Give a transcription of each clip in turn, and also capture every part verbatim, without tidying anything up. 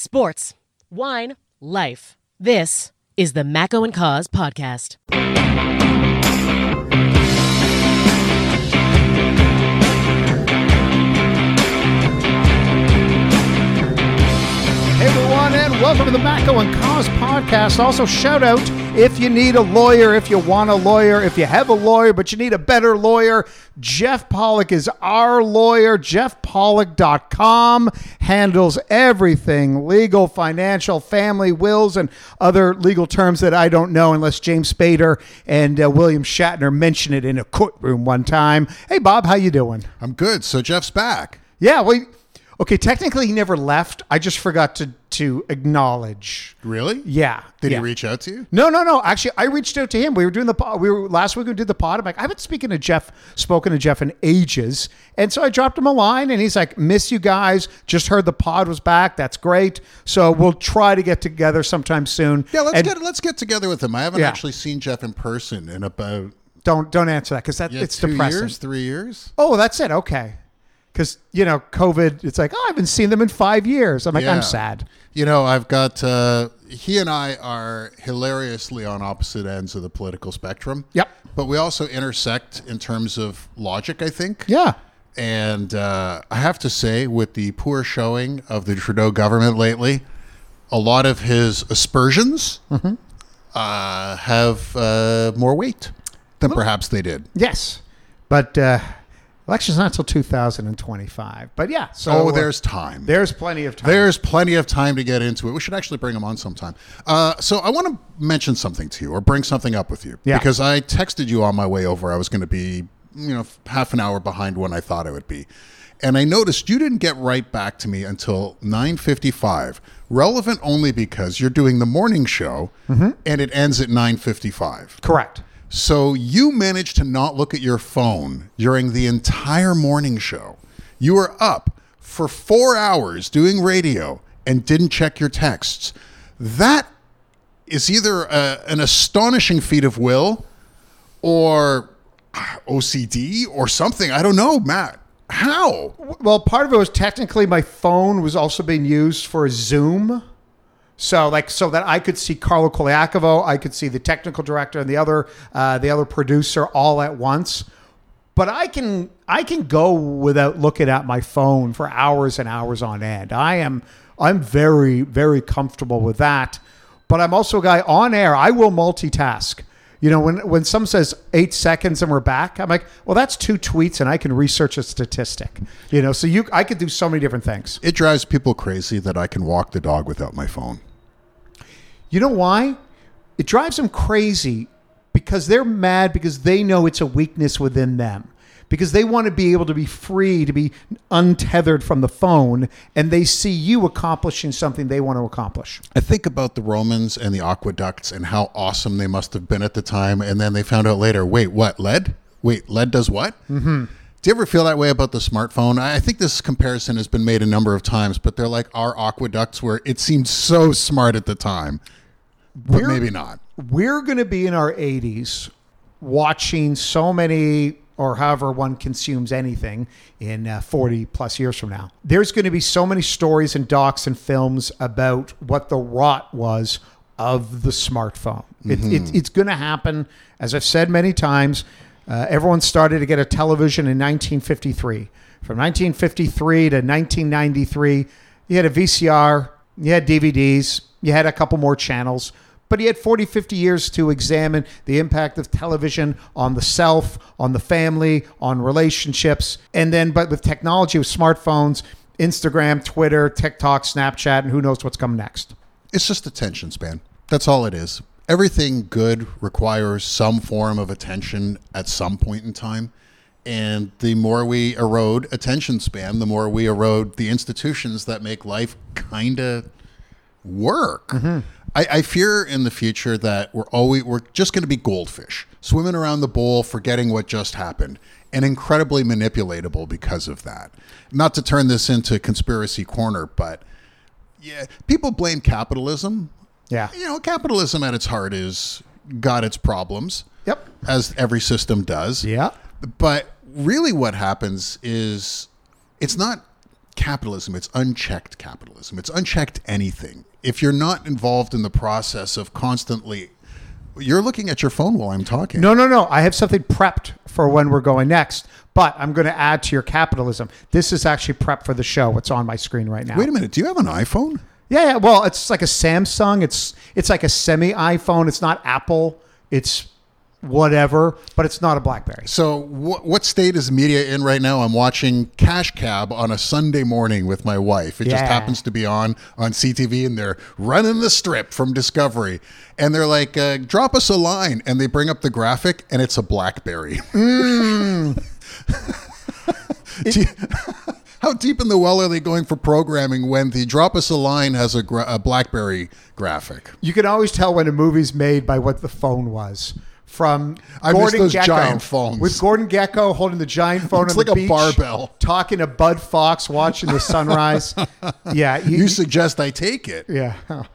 Sports, wine, life. This is the Macco and Cause podcast. Hey everyone, and welcome to the Macco and Cause podcast. Also, shout out if you need a lawyer, if you want a lawyer, if you have a lawyer, but you need a better lawyer, Jeff Pollock is our lawyer. Jeff Pollock dot com handles everything legal, financial, family, wills, and other legal terms that I don't know unless James Spader and uh, William Shatner mention it in a courtroom one time. Hey, Bob, how you doing? I'm good. So Jeff's back. Yeah, well, okay, technically he never left. I just forgot to, to acknowledge. Really? Yeah. Did yeah. he reach out to you? No, no, no. Actually, I reached out to him. We were doing the pod. We were last week we did the pod. I'm like, I haven't speaking to Jeff, spoken to Jeff in ages. And so I dropped him a line and he's like, miss you guys. Just heard the pod was back. That's great. So we'll try to get together sometime soon. Yeah, let's and get let's get together with him. I haven't Yeah. actually seen Jeff in person in about Don't don't answer that because that yeah, it's two depressing. years, three years. Oh, that's it. Okay. Because, you know, COVID, it's like, oh, I haven't seen them in five years. I'm like, Yeah. I'm sad. You know, I've got uh, he and I are hilariously on opposite ends of the political spectrum. Yep. But we also intersect in terms of logic, I think. Yeah. And uh, I have to say, with the poor showing of the Trudeau government lately, a lot of his aspersions Mm-hmm. uh, have uh, more weight than perhaps they did. Yes. But uh, election's not until two thousand twenty-five. But yeah. So Oh, uh, there's time. there's plenty of time. There's plenty of time to get into it. We should actually bring him on sometime. Uh, so I want to mention something to you or bring something up with you. Yeah. Because I texted you on my way over. I was going to be, you know, half an hour behind when I thought I would be. And I noticed you didn't get right back to me until nine fifty-five. Relevant only because you're doing the morning show Mm-hmm. and it ends at nine fifty-five. Correct. So you managed to not look at your phone during the entire morning show. You were up for four hours doing radio and didn't check your texts. That is either a, an astonishing feat of will or O C D or something. I don't know, Matt. How? Well, part of it was technically my phone was also being used for Zoom. So like so that I could see Carlo Koliakovo, I could see the technical director and the other uh, the other producer all at once. But I can I can go without looking at my phone for hours and hours on end. I am I'm very very comfortable with that. But I'm also a guy on air. I will multitask. You know, when when someone says eight seconds and we're back, I'm like, well, that's two tweets and I can research a statistic. You know, so you I could do so many different things. It drives people crazy that I can walk the dog without my phone. You know why? It drives them crazy because they're mad because they know it's a weakness within them. Because they want to be able to be free, to be untethered from the phone, and they see you accomplishing something they want to accomplish. I think about the Romans and the aqueducts and how awesome they must have been at the time. And then they found out later, wait, what, lead? Wait, lead does what? Mm-hmm. Do you ever feel that way about the smartphone? I think this comparison has been made a number of times, but they're like our aqueducts where it seemed so smart at the time, but We're- maybe not. We're going to be in our eighties watching so many, or however one consumes anything in uh, forty plus years from now. There's going to be so many stories and docs and films about what the rot was of the smartphone. It, it, it's going to happen. As I've said many times, uh, everyone started to get a television in nineteen fifty-three. From nineteen fifty-three to nineteen ninety-three, you had a V C R, you had D V Ds, you had a couple more channels. But he had forty, fifty years to examine the impact of television on the self, on the family, on relationships. And then, but with technology, with smartphones, Instagram, Twitter, TikTok, Snapchat, and who knows what's coming next. It's just attention span. That's all it is. Everything good requires some form of attention at some point in time. And the more we erode attention span, the more we erode the institutions that make life kind of work. Mm-hmm. I, I fear in the future that we're always we're just going to be goldfish, swimming around the bowl, forgetting what just happened, and incredibly manipulatable because of that. Not to turn this into conspiracy corner, but yeah, people blame capitalism. Yeah. You know, capitalism at its heart is got its problems. Yep. As every system does. Yeah. But really what happens is it's not capitalism. It's unchecked capitalism. It's unchecked anything. If you're not involved in the process of constantly, you're looking at your phone while I'm talking. No, no, no. I have something prepped for when we're going next, but I'm going to add to your capitalism. This is actually prep for the show. What's on my screen right now. Wait a minute. Do you have an iPhone? Yeah, yeah. Well, it's like a Samsung. It's it's like a semi iPhone. It's not Apple. It's whatever, but it's not a BlackBerry. So what, what state is media in right now? I'm watching Cash Cab on a Sunday morning with my wife. It just Yeah. happens to be on on C T V, and they're running the strip from Discovery. And they're like, uh, drop us a line. And they bring up the graphic, and it's a BlackBerry. Mm. Do you- How deep in the well are they going for programming when the drop us a line has a, gra- a BlackBerry graphic? You can always tell when a movie's made by what the phone was. From I miss Gordon those Gekko, giant phones. with Gordon Gekko holding the giant phone It's on like the a beach, barbell. talking to Bud Fox, watching the sunrise. Yeah, you, You suggest I take it. yeah.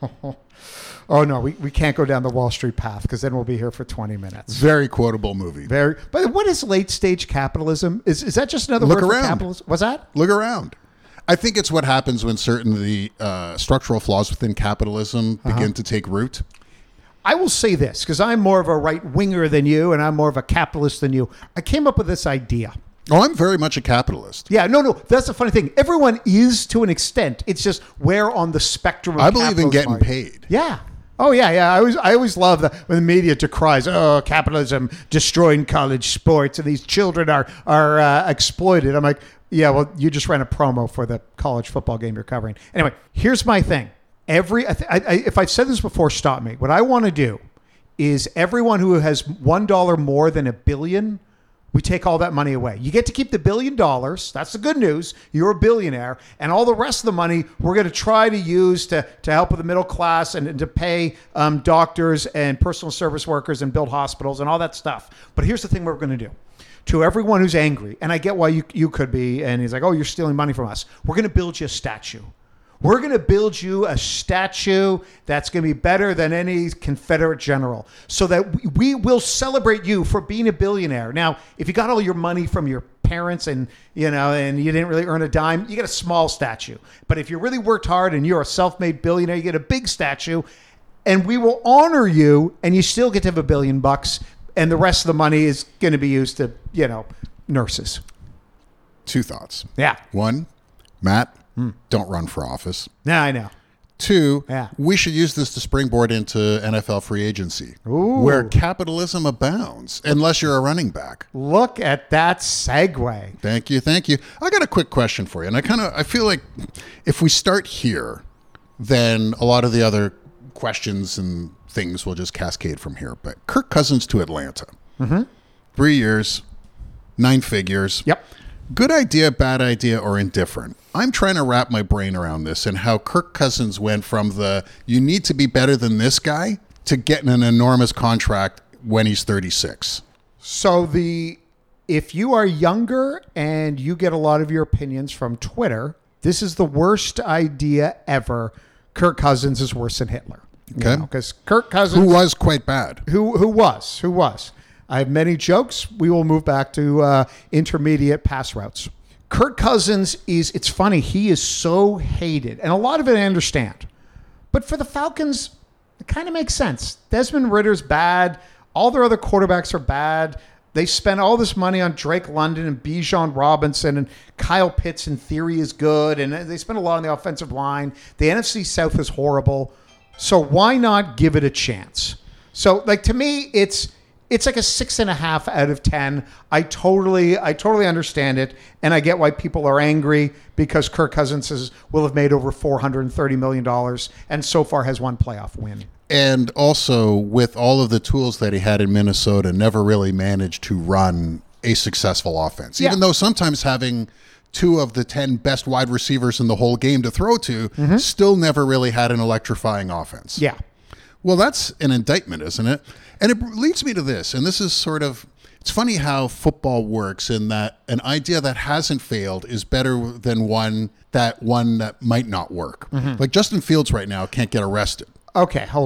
Oh no, we, we can't go down the Wall Street path because then we'll be here for twenty minutes. Very quotable movie. Very. But what is late stage capitalism? Is is that just another Look word around. for capitalism? What's that? Look around. I think it's what happens when certain the uh, structural flaws within capitalism Uh-huh. begin to take root. I will say this because I'm more of a right winger than you, and I'm more of a capitalist than you. I came up with this idea. Oh, I'm very much a capitalist. Yeah, no, no, that's the funny thing. Everyone is to an extent. It's just where on the spectrum. Of I believe in capitalism getting are you? paid. Yeah. Oh yeah, yeah. I always, I always love that when the media decries, oh, capitalism destroying college sports, and these children are are uh, exploited. I'm like, yeah, well, you just ran a promo for the college football game you're covering. Anyway, here's my thing. Every, I th- I, I, if I've said this before, stop me. What I want to do is everyone who has one dollar more than a billion, we take all that money away. You get to keep the billion dollars. That's the good news. You're a billionaire. And all the rest of the money we're going to try to use to, to help with the middle class and, and to pay um, doctors and personal service workers and build hospitals and all that stuff. But here's the thing we're going to do. To everyone who's angry, and I get why you, you could be, and he's like, oh, you're stealing money from us. We're going to build you a statue. We're going to build you a statue that's going to be better than any Confederate general so that we will celebrate you for being a billionaire. Now, if you got all your money from your parents and, you know, and you didn't really earn a dime, you get a small statue. But if you really worked hard and you're a self-made billionaire, you get a big statue, and we will honor you, and you still get to have a billion bucks, and the rest of the money is going to be used to, you know, nurses. Two thoughts. Yeah. One, Matt, don't run for office. Yeah, I know. Two, Yeah. we should use this to springboard into N F L free agency, Ooh. where capitalism abounds, unless you're a running back. Look at that segue. Thank you, thank you. I got a quick question for you, and I kind of I feel like if we start here, then a lot of the other questions and things will just cascade from here. But Kirk Cousins to Atlanta, mm-hmm. three years, nine figures. Yep. Good idea, bad idea, or indifferent? I'm trying to wrap my brain around this and how Kirk Cousins went from the you need to be better than this guy to getting an enormous contract when he's thirty-six. So the if you are younger and you get a lot of your opinions from Twitter, this is the worst idea ever. Kirk Cousins is worse than Hitler. Okay. Because Kirk Cousins, Who was quite bad. who who was who was. I have many jokes. We will move back to uh, intermediate pass routes. Kirk Cousins is, it's funny, he is so hated. And a lot of it I understand. But for the Falcons, it kind of makes sense. Desmond Ritter's bad. All their other quarterbacks are bad. They spent all this money on Drake London and Bijan Robinson, and Kyle Pitts in theory is good. And they spent a lot on the offensive line. The N F C South is horrible. So why not give it a chance? So like to me, it's it's like a six and a half out of ten. I totally I totally understand it, and I get why people are angry because Kirk Cousins is, will have made over four hundred thirty million dollars and so far has one playoff win. And also, with all of the tools that he had in Minnesota, never really managed to run a successful offense. Yeah. Even though sometimes having two of the ten best wide receivers in the whole game to throw to, mm-hmm. still never really had an electrifying offense. Yeah. Well, that's an indictment, isn't it? And it leads me to this, and this is sort of, it's funny how football works in that an idea that hasn't failed is better than one that one that might not work. Mm-hmm. Like Justin Fields right now can't get arrested. Okay, hold on.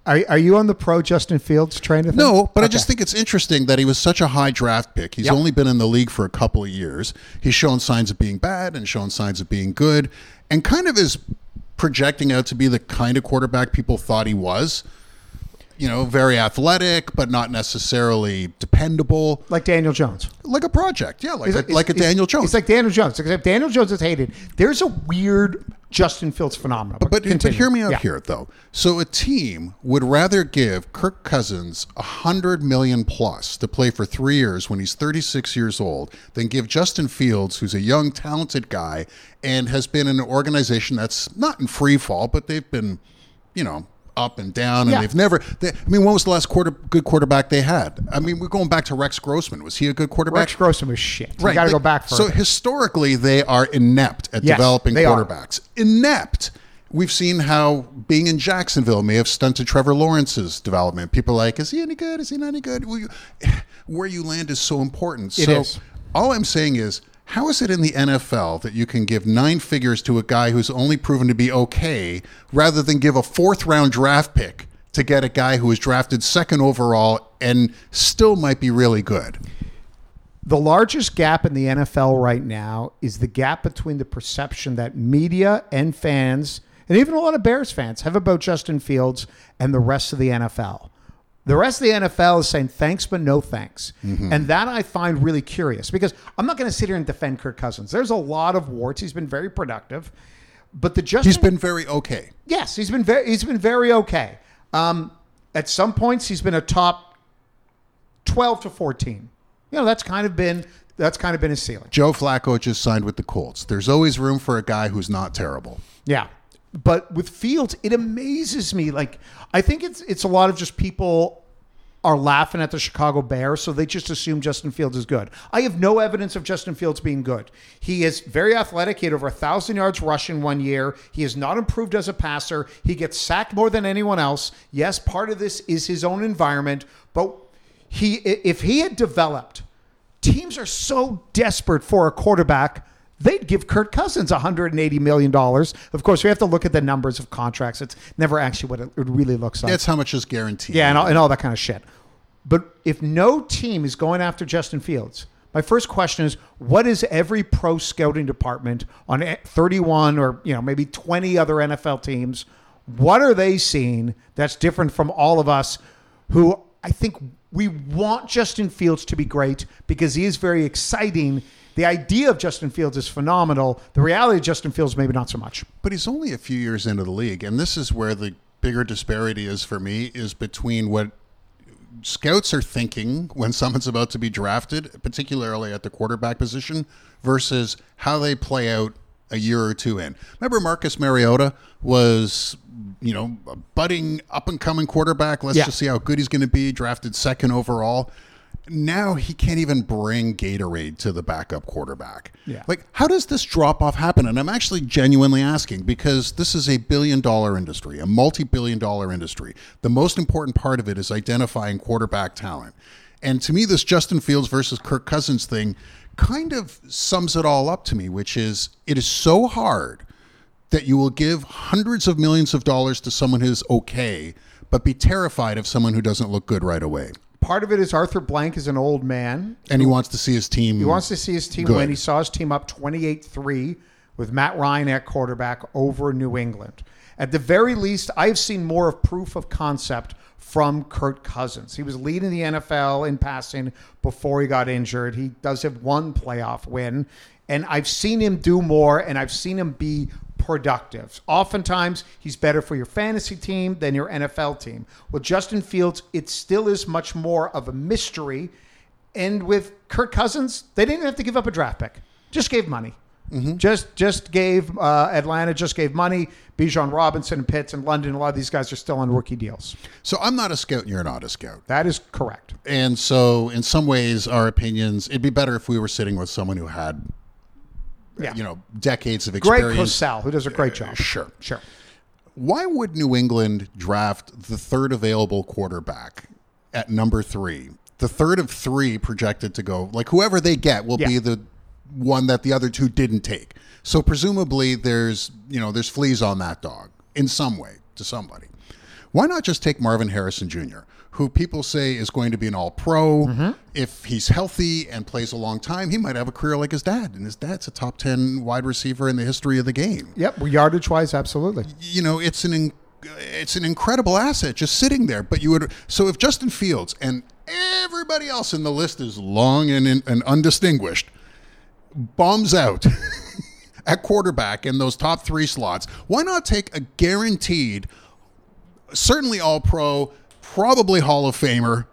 Are, are you on the pro Justin Fields train? Of No, but okay. I just think it's interesting that he was such a high draft pick. He's Yep. only been in the league for a couple of years. He's shown signs of being bad and shown signs of being good, and kind of is projecting out to be the kind of quarterback people thought he was. You know, very athletic, but not necessarily dependable. like Daniel Jones. Like a project, yeah, like He's- a, like a he's- Daniel Jones. He's like Daniel Jones, except Daniel Jones is hated. There's a weird Justin Fields phenomenon. But, But, but continue. hear me out Yeah. here, though. So a team would rather give Kirk Cousins a hundred million plus to play for three years when he's thirty-six years old than give Justin Fields, who's a young, talented guy, and has been in an organization that's not in free fall, but they've been, you know, up and down, and Yeah. they've never. They, I mean, when was the last quarter good quarterback they had? I mean, we're going back to Rex Grossman. Was he a good quarterback? Rex Grossman was shit. You Right. got to They- go back for So historically, they are inept at Yes, developing they are. quarterbacks. Inept. We've seen how being in Jacksonville may have stunted Trevor Lawrence's development. People are like, is he any good? Is he not any good? Well, you, where you land is so important. It so is. all I'm saying is, how is it in the N F L that you can give nine figures to a guy who's only proven to be okay rather than give a fourth round draft pick to get a guy who was drafted second overall and still might be really good? The largest gap in the N F L right now is the gap between the perception that media and fans, and even a lot of Bears fans, have about Justin Fields and the rest of the N F L. The rest of the N F L is saying thanks, but no thanks. Mm-hmm. And that I find really curious because I'm not going to sit here and defend Kirk Cousins. There's a lot of warts. He's been very productive. But the Justin... He's been very okay. Yes, he's been very, he's been very okay. Um, at some points, he's been a top twelve to fourteen. You know, that's kind of been that's kind of been his ceiling. Joe Flacco just signed with the Colts. There's always room for a guy who's not terrible. Yeah. But with Fields, it amazes me. Like, I think it's it's a lot of just people are laughing at the Chicago Bears, so they just assume Justin Fields is good. I have no evidence of Justin Fields being good. He is very athletic. He had over one thousand yards rushing one year. He has not improved as a passer. He gets sacked more than anyone else. Yes, part of this is his own environment, but he if he had developed, teams are so desperate for a quarterback, they'd give Kirk Cousins one hundred eighty million dollars. Of course, we have to look at the numbers of contracts. It's never actually what it really looks like. That's how much is guaranteed. Yeah, and all, and all that kind of shit. But if no team is going after Justin Fields, my first question is, what is every pro scouting department on thirty-one or you know maybe twenty other N F L teams, what are they seeing that's different from all of us who I think we want Justin Fields to be great because he is very exciting. The idea of Justin Fields is phenomenal. The reality of Justin Fields, maybe not so much. But he's only a few years into the league, and this is where the bigger disparity is for me, is between what scouts are thinking when someone's about to be drafted, particularly at the quarterback position, versus how they play out a year or two in. Remember Marcus Mariota was, you know, a budding up-and-coming quarterback. Let's Yeah. just see how good he's going to be, drafted second overall. Now he can't even bring Gatorade to the backup quarterback. Yeah. Like, how does this drop off happen? And I'm actually genuinely asking because this is a billion dollar industry, a multi-billion dollar industry. The most important part of it is identifying quarterback talent. And to me, this Justin Fields versus Kirk Cousins thing kind of sums it all up to me, which is it is so hard that you will give hundreds of millions of dollars to someone who's okay, but be terrified of someone who doesn't look good right away. Part of it is Arthur Blank is an old man. And he wants to see his team. He wants to see his team Good. win. He saw his team up twenty-eight three with Matt Ryan at quarterback over New England. At the very least, I've seen more of proof of concept from Kirk Cousins. He was leading the N F L in passing before he got injured. He does have one playoff win. And I've seen him do more, and I've seen him be productive. Oftentimes, he's better for your fantasy team than your N F L team. With Justin Fields, it still is much more of a mystery. And with Kirk Cousins, they didn't have to give up a draft pick. Just gave money. Mm-hmm. Just just gave, uh, Atlanta just gave money. Bijan Robinson and Pitts and London, a lot of these guys are still on rookie deals. So I'm not a scout and you're not a scout. That is correct. And so in some ways, our opinions, it'd be better if we were sitting with someone who had, Yeah. you know, decades of Greg experience. Cosell, who does a great job. Sure. Sure. Why would New England draft the third available quarterback at number three? The third of three projected to go, like whoever they get will Yeah. be the one that the other two didn't take. So presumably there's, you know, there's fleas on that dog in some way to somebody. Why not just take Marvin Harrison Junior, who people say is going to be an all-pro. Mm-hmm. If he's healthy and plays a long time, he might have a career like his dad. And his dad's a top ten wide receiver in the history of the game. Yep, yardage-wise, absolutely. You know, it's an in, it's an incredible asset just sitting there. But you would so if Justin Fields and everybody else in the list is long and, and undistinguished, bombs out at quarterback in those top three slots, why not take a guaranteed, certainly all-pro, probably Hall of Famer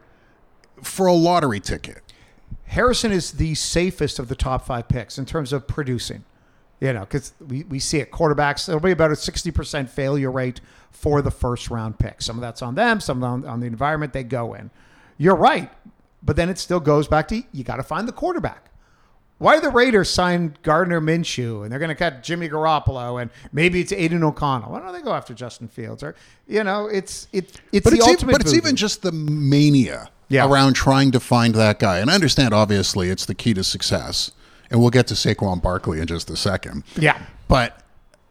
for a lottery ticket? Harrison is the safest of the top five picks in terms of producing. You know, because we, we see it. Quarterbacks, it'll be about a sixty percent failure rate for the first round pick. Some of that's on them, some on, on the environment they go in. You're right. But then it still goes back to you got to find the quarterback. Why the Raiders signed Gardner Minshew and they're going to cut Jimmy Garoppolo and maybe it's Aiden O'Connell? Why don't they go after Justin Fields? Or you know, it's it it's but the it's ultimate. Even, but it's voodoo. even just the mania yeah. around trying to find that guy. And I understand, obviously, it's the key to success. And we'll get to Saquon Barkley in just a second. Yeah, but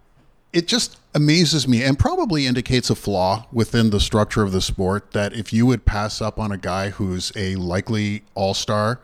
it just amazes me and probably indicates a flaw within the structure of the sport that if you would pass up on a guy who's a likely all-star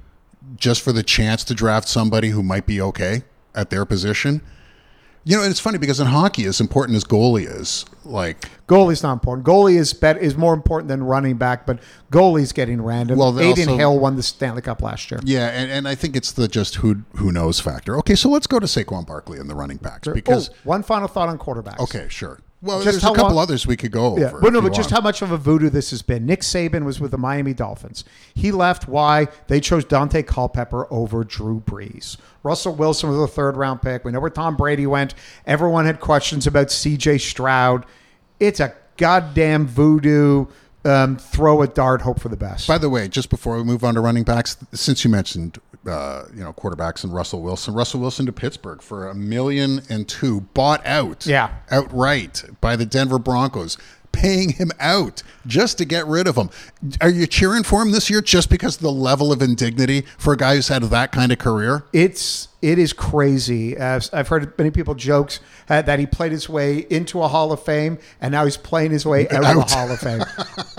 just for the chance to draft somebody who might be okay at their position. You know, and it's funny because in hockey, as important as goalie is, like... Goalie's not important. Goalie is bet is more important than running back, but goalie's getting random. Well, Aiden also, Hill won the Stanley Cup last year. Yeah, and, and I think it's the just who who knows factor. Okay, so let's go to Saquon Barkley and the running backs. Because oh, one final thought on quarterbacks. Okay, sure. Well, Just there's a couple long, others we could go over. Yeah. Well, no, but want. just how much of a voodoo this has been. Nick Saban was with the Miami Dolphins. He left. Why? They chose Dante Culpepper over Drew Brees. Russell Wilson was a third-round pick. We know where Tom Brady went. Everyone had questions about C J Stroud. It's a goddamn voodoo. Um, throw a dart, hope for the best. By the way, just before we move on to running backs, since you mentioned uh, you know quarterbacks and Russell Wilson, Russell Wilson to Pittsburgh for a million and two, bought out, yeah, outright by the Denver Broncos, paying him out just to get rid of him. Are you cheering for him this year just because of the level of indignity for a guy who's had that kind of career? It's it is crazy. Uh, I've heard many people jokes uh, that he played his way into a Hall of Fame and now he's playing his way out, out. of the Hall of Fame.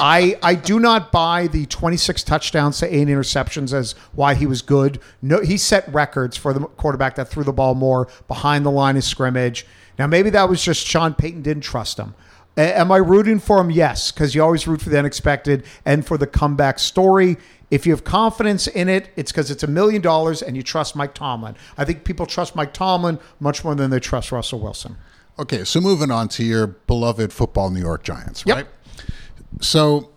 I I do not buy the twenty-six touchdowns to eight interceptions as why he was good. No, he set records for the quarterback that threw the ball more behind the line of scrimmage. Now maybe that was just Sean Payton didn't trust him. Am I rooting for him? Yes, because you always root for the unexpected and for the comeback story. If you have confidence in it, it's because it's a million dollars and you trust Mike Tomlin. I think people trust Mike Tomlin much more than they trust Russell Wilson. Okay, so moving on to your beloved football New York Giants, yep. right? So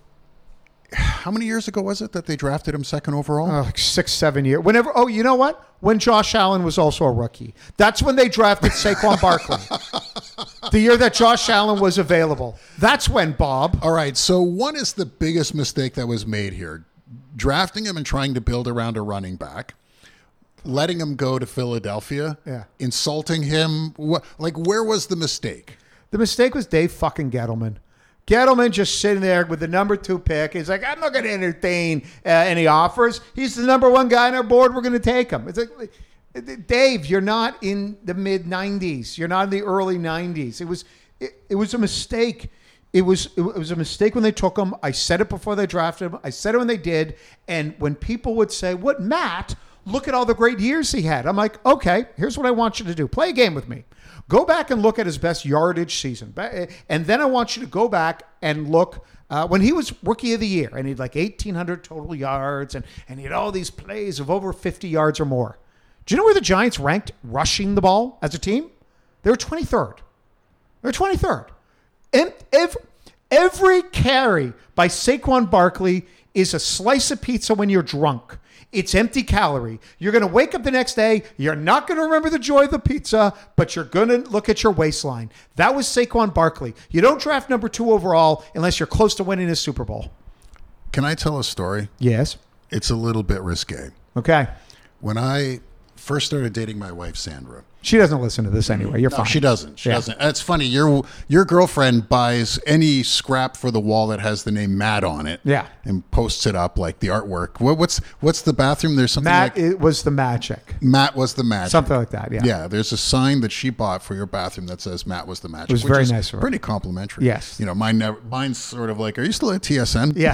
how many years ago was it that they drafted him second overall? Uh, like six, seven years. Whenever. Oh, you know what? When Josh Allen was also a rookie. That's when they drafted Saquon Barkley. The year that Josh Allen was available. That's when, Bob. All right, so what is the biggest mistake that was made here? Drafting him and trying to build around a running back, letting him go to Philadelphia, yeah. insulting him. What, like, where was the mistake? The mistake was Dave fucking Gettleman. Gettleman just sitting there with the number two pick. He's like, I'm not going to entertain uh, any offers. He's the number one guy on our board. We're going to take him. It's like, Dave, you're not in the mid nineties. You're not in the early nineties. It was, it, it was a mistake. It was, it was a mistake when they took him. I said it before they drafted him. I said it when they did. And when people would say, what, Matt? Look at all the great years he had. I'm like, okay, here's what I want you to do. Play a game with me. Go back and look at his best yardage season. And then I want you to go back and look uh, when he was rookie of the year and he had like eighteen hundred total yards and, and he had all these plays of over fifty yards or more. Do you know where the Giants ranked rushing the ball as a team? They were twenty-third. They were twenty-third. And every, every carry by Saquon Barkley is a slice of pizza when you're drunk. It's empty calorie. You're going to wake up the next day. You're not going to remember the joy of the pizza, but you're going to look at your waistline. That was Saquon Barkley. You don't draft number two overall unless you're close to winning a Super Bowl. Can I tell a story? Yes. It's a little bit risque. Okay. When I first started dating my wife, Sandra, She doesn't listen to this anyway. You're No, fine. she doesn't. She Yeah. doesn't. It's funny. Your your girlfriend buys any scrap for the wall that has the name Matt on it. Yeah. And posts it up like the artwork. What, what's what's the bathroom? There's something Matt, like it was the magic. Matt was the magic. Something like that, yeah. Yeah. There's a sign that she bought for your bathroom that says Matt was the magic. It was which very is nice of her. Pretty complimentary. Yes. You know, mine never. Mine's sort of like, are you still at T S N? Yeah.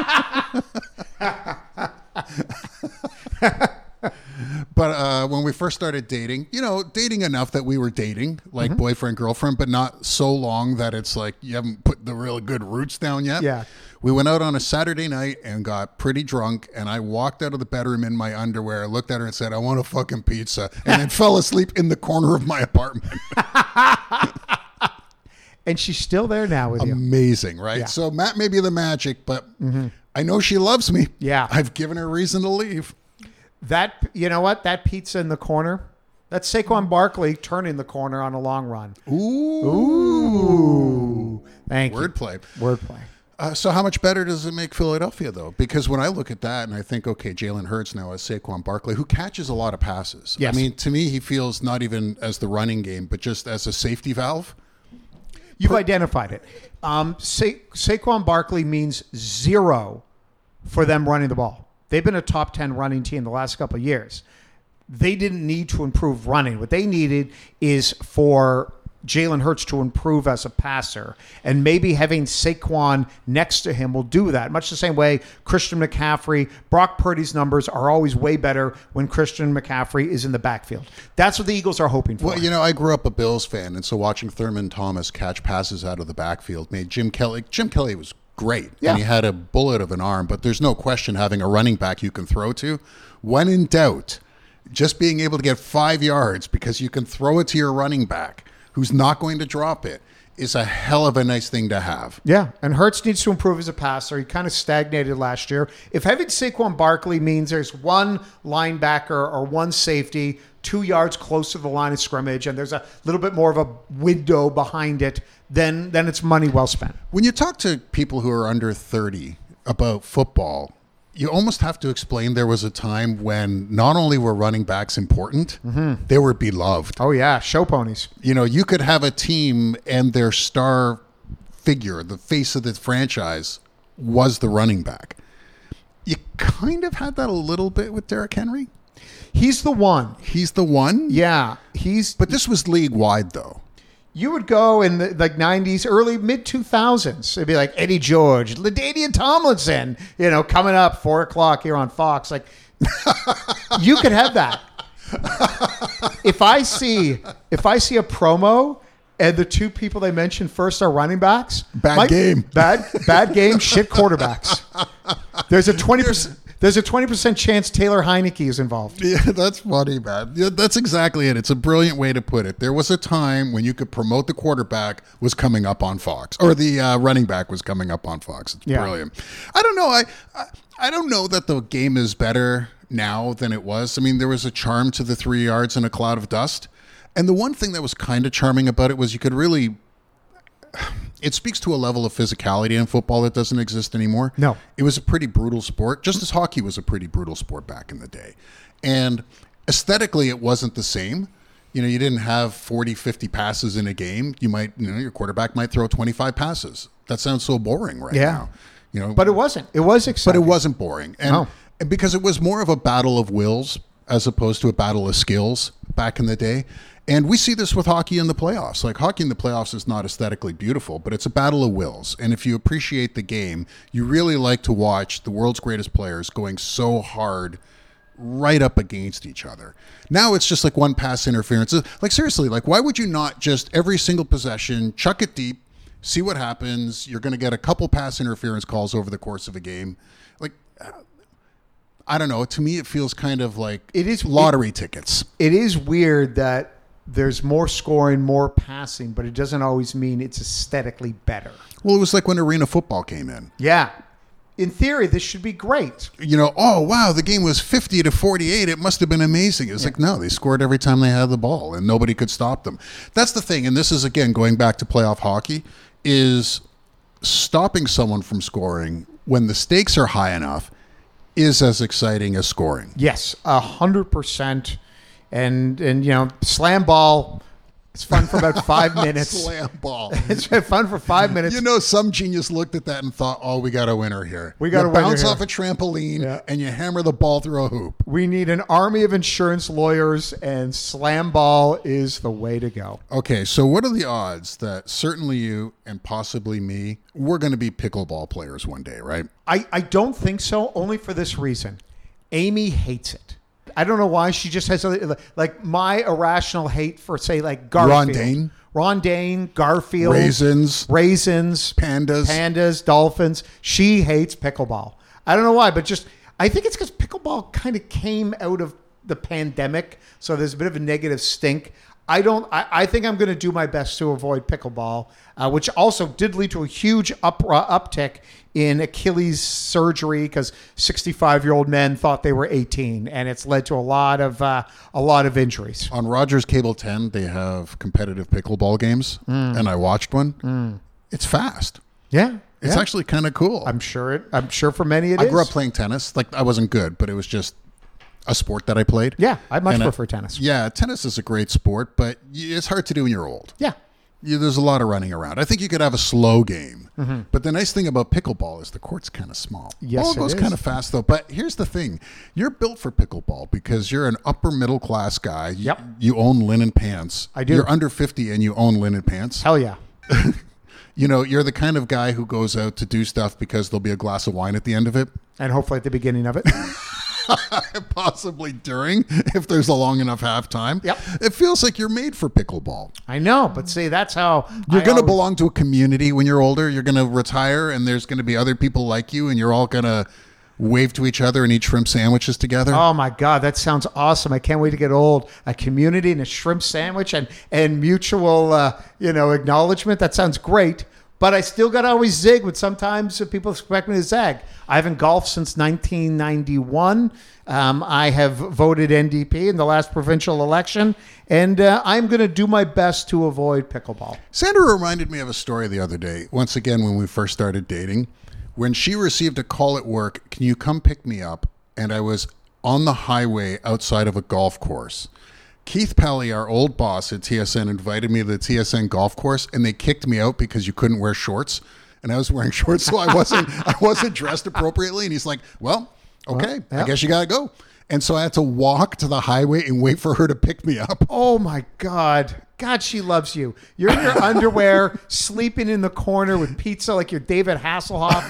But uh, when we first started dating, you know, dating enough that we were dating, like Mm-hmm. boyfriend, girlfriend, but not so long that it's like you haven't put the really good roots down yet. Yeah. We went out on a Saturday night and got pretty drunk, and I walked out of the bedroom in my underwear, looked at her and said, I want a fucking pizza, and then fell asleep in the corner of my apartment. And she's still there now with you. Amazing, right? Yeah. So Matt may be the magic, but I know she loves me. Yeah. I've given her reason to leave. That, you know what? That pizza in the corner, that's Saquon Barkley turning the corner on a long run. Ooh. Ooh. Thank you. Wordplay. Wordplay. Uh, so how much better does it make Philadelphia, though? Because when I look at that and I think, okay, Jalen Hurts now as Saquon Barkley, who catches a lot of passes. Yes. I mean, to me, he feels not even as the running game, but just as a safety valve. You've identified it. Um, Sa- Saquon Barkley means zero for them running the ball. They've been a top ten running team the last couple of years. They didn't need to improve running. What they needed is for Jalen Hurts to improve as a passer. And maybe having Saquon next to him will do that. Much the same way Christian McCaffrey, Brock Purdy's numbers are always way better when Christian McCaffrey is in the backfield. That's what the Eagles are hoping for. Well, you know, I grew up a Bills fan, and so watching Thurman Thomas catch passes out of the backfield made Jim Kelly. Jim Kelly was great, Yeah. and he had a bullet of an arm, but there's no question having a running back you can throw to. When in doubt, just being able to get five yards because you can throw it to your running back who's not going to drop it is a hell of a nice thing to have. Yeah, and Hurts needs to improve as a passer. He kind of stagnated last year. If having Saquon Barkley means there's one linebacker or one safety two yards close to the line of scrimmage and there's a little bit more of a window behind it, then then it's money well spent. When you talk to people who are under thirty about football, you almost have to explain there was a time when not only were running backs important, they were beloved. Oh yeah, show ponies. You know, you could have a team and their star figure, the face of the franchise, was the running back. You kind of had that a little bit with Derrick Henry. He's the one. He's the one. Yeah, he's. But this was league wide, though. You would go in the like nineties, early mid two thousands. It'd be like Eddie George, LaDainian Tomlinson, you know, coming up four o'clock here on Fox. Like, you could have that. If I see if I see a promo and the two people they mentioned first are running backs, Bad my- game. bad bad game, shit quarterbacks. There's a twenty percent. There's a twenty percent chance Taylor Heineke is involved. Yeah, that's funny, man. Yeah, that's exactly it. It's a brilliant way to put it. There was a time when you could promote the quarterback was coming up on Fox, or the uh, running back was coming up on Fox. It's Yeah. brilliant. I don't know. I, I I don't know that the game is better now than it was. I mean, there was a charm to the three yards in a cloud of dust. And the one thing that was kind of charming about it was you could really... It speaks to a level of physicality in football that doesn't exist anymore. No. It was a pretty brutal sport, just as hockey was a pretty brutal sport back in the day. And aesthetically, it wasn't the same. You know, you didn't have forty, fifty passes in a game. You might, you know, your quarterback might throw twenty-five passes. That sounds so boring right Yeah. now. You know, But it wasn't. It was but exciting. it wasn't boring. And, No. and because it was more of a battle of wills as opposed to a battle of skills back in the day. And we see this with hockey in the playoffs. Like, hockey in the playoffs is not aesthetically beautiful, but it's a battle of wills. And if you appreciate the game, you really like to watch the world's greatest players going so hard right up against each other. Now it's just like one pass interference. Like, seriously, like, why would you not just every single possession, chuck it deep, see what happens? You're going to get a couple pass interference calls over the course of a game. Like, I don't know. To me, it feels kind of like It is- lottery tickets. It is weird that there's more scoring, more passing, but it doesn't always mean it's aesthetically better. Well, it was like when arena football came in. Yeah. In theory, this should be great. You know, oh, wow, the game was fifty to forty-eight. It must have been amazing. It was like, no, they scored every time they had the ball and nobody could stop them. That's the thing. And this is, again, going back to playoff hockey, is stopping someone from scoring when the stakes are high enough is as exciting as scoring. Yes, a hundred percent. and and you know, slam ball. It's fun for about five minutes. Slam ball. It's been fun for five minutes. You know, some genius looked at that and thought, "Oh, we got a winner here. We got you a winner bounce here. off a trampoline Yeah. and you hammer the ball through a hoop." We need an army of insurance lawyers, and slam ball is the way to go. Okay, so what are the odds that certainly you and possibly me, we're going to be pickleball players one day, right? I, I don't think so, only for this reason. Amy hates it. I don't know why. She just has a, like my irrational hate for, say, like Garfield. Rondane. Rondane, Garfield. Raisins. Raisins. Pandas. Pandas, dolphins. She hates pickleball. I don't know why, but just, I think it's because pickleball kind of came out of the pandemic, so there's a bit of a negative stink. I don't. I, I think I'm going to do my best to avoid pickleball, uh, which also did lead to a huge up, uh, uptick in Achilles surgery because sixty-five-year-old men thought they were eighteen, and it's led to a lot of uh, a lot of injuries. On Rogers Cable ten, they have competitive pickleball games, Mm. and I watched one. Mm. It's fast. Yeah, It's yeah. actually kind of cool. I'm sure it. I'm sure for many it I is. grew up playing tennis. Like I wasn't good, but it was just a sport that I played. Yeah, I much And I- prefer tennis. Yeah, tennis is a great sport, but y- it's hard to do when you're old. Yeah. You, there's a lot of running around. I think you could have a slow game. Mm-hmm. But the nice thing about pickleball is the court's kind of small. Yes, Ball it goes is. kind of fast, though. But here's the thing. You're built for pickleball because you're an upper middle class guy. You, Yep. you own linen pants. I do. You're under fifty and you own linen pants. Hell yeah. You know, you're the kind of guy who goes out to do stuff because there'll be a glass of wine at the end of it. And hopefully at the beginning of it. Possibly during, if there's a long enough halftime. Yep. It feels like you're made for pickleball. I know, but see, that's how You're I going to always- belong to a community when you're older. You're going to retire, and there's going to be other people like you, and you're all going to wave to each other and eat shrimp sandwiches together. Oh my God, that sounds awesome! I can't wait to get old. A community and a shrimp sandwich and and mutual, uh, you know, acknowledgement. That sounds great. But I still got to always zig when sometimes people expect me to zag. I haven't golfed since nineteen ninety-one. Um, I have voted N D P in the last provincial election, and uh, I'm going to do my best to avoid pickleball. Sandra reminded me of a story the other day, once again, when we first started dating. When she received a call at work, "Can you come pick me up?" And I was on the highway outside of a golf course. Keith Pally, our old boss at T S N, invited me to the T S N golf course, and they kicked me out because you couldn't wear shorts. And I was wearing shorts, so I wasn't I wasn't dressed appropriately. And he's like, "Well, okay, Well, yeah. I guess you got to go." And so I had to walk to the highway and wait for her to pick me up. Oh my God. God, she loves you. You're in your underwear, sleeping in the corner with pizza like you're David Hasselhoff.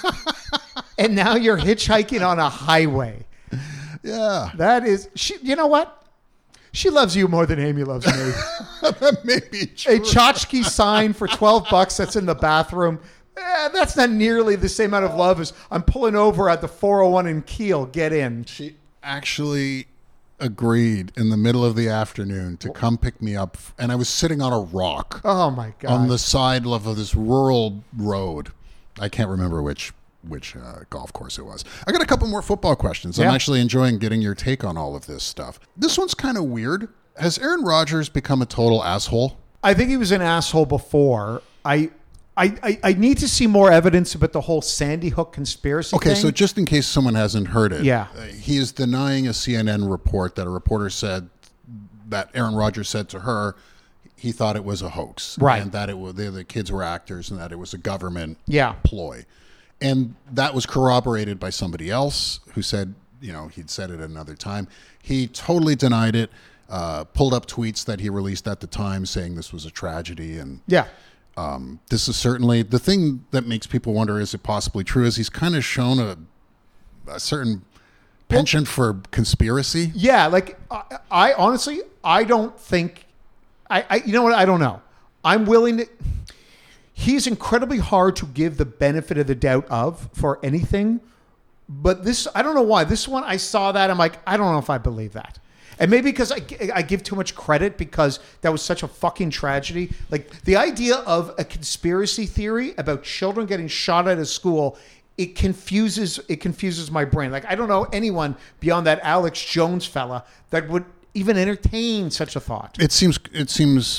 And now you're hitchhiking on a highway. Yeah, That is, she. You know what? She loves you more than Amy loves me. that may be true. A tchotchke sign for twelve bucks that's in the bathroom. Eh, that's not nearly the same amount of love as I'm pulling over at the four oh one in Kiel. Get in. She actually agreed in the middle of the afternoon to come pick me up, and I was sitting on a rock Oh my God. on the side of this rural road. I can't remember which which uh, golf course it was. I got a couple more football questions. I'm Yeah. actually enjoying getting your take on all of this stuff. This one's kind of weird. Has Aaron Rodgers become a total asshole? I think he was an asshole before. I, I, I, I need to see more evidence about the whole Sandy Hook conspiracy Okay, thing. so just in case someone hasn't heard it, Yeah. uh, he is denying a C N N report that a reporter said that Aaron Rodgers said to her he thought it was a hoax, Right. And that it was the, the kids were actors, and that it was a government Yeah. ploy, and that was corroborated by somebody else who said, you know, he'd said it another time. He totally denied it. Uh, pulled up tweets that he released at the time saying this was a tragedy, and yeah. um, this is certainly the thing that makes people wonder, is it possibly true? Is he's kind of shown a, a certain penchant for conspiracy? Yeah, like I, I honestly, I don't think, I, I, you know what? I don't know. I'm willing to. He's incredibly hard to give the benefit of the doubt of for anything, but this, I don't know why. This one, I saw that, I'm like, I don't know if I believe that. And maybe because I, I give too much credit because that was such a fucking tragedy. Like the idea of a conspiracy theory about children getting shot at a school, it confuses it confuses my brain. Like I don't know anyone beyond that Alex Jones fella that would even entertain such a thought. It seems it seems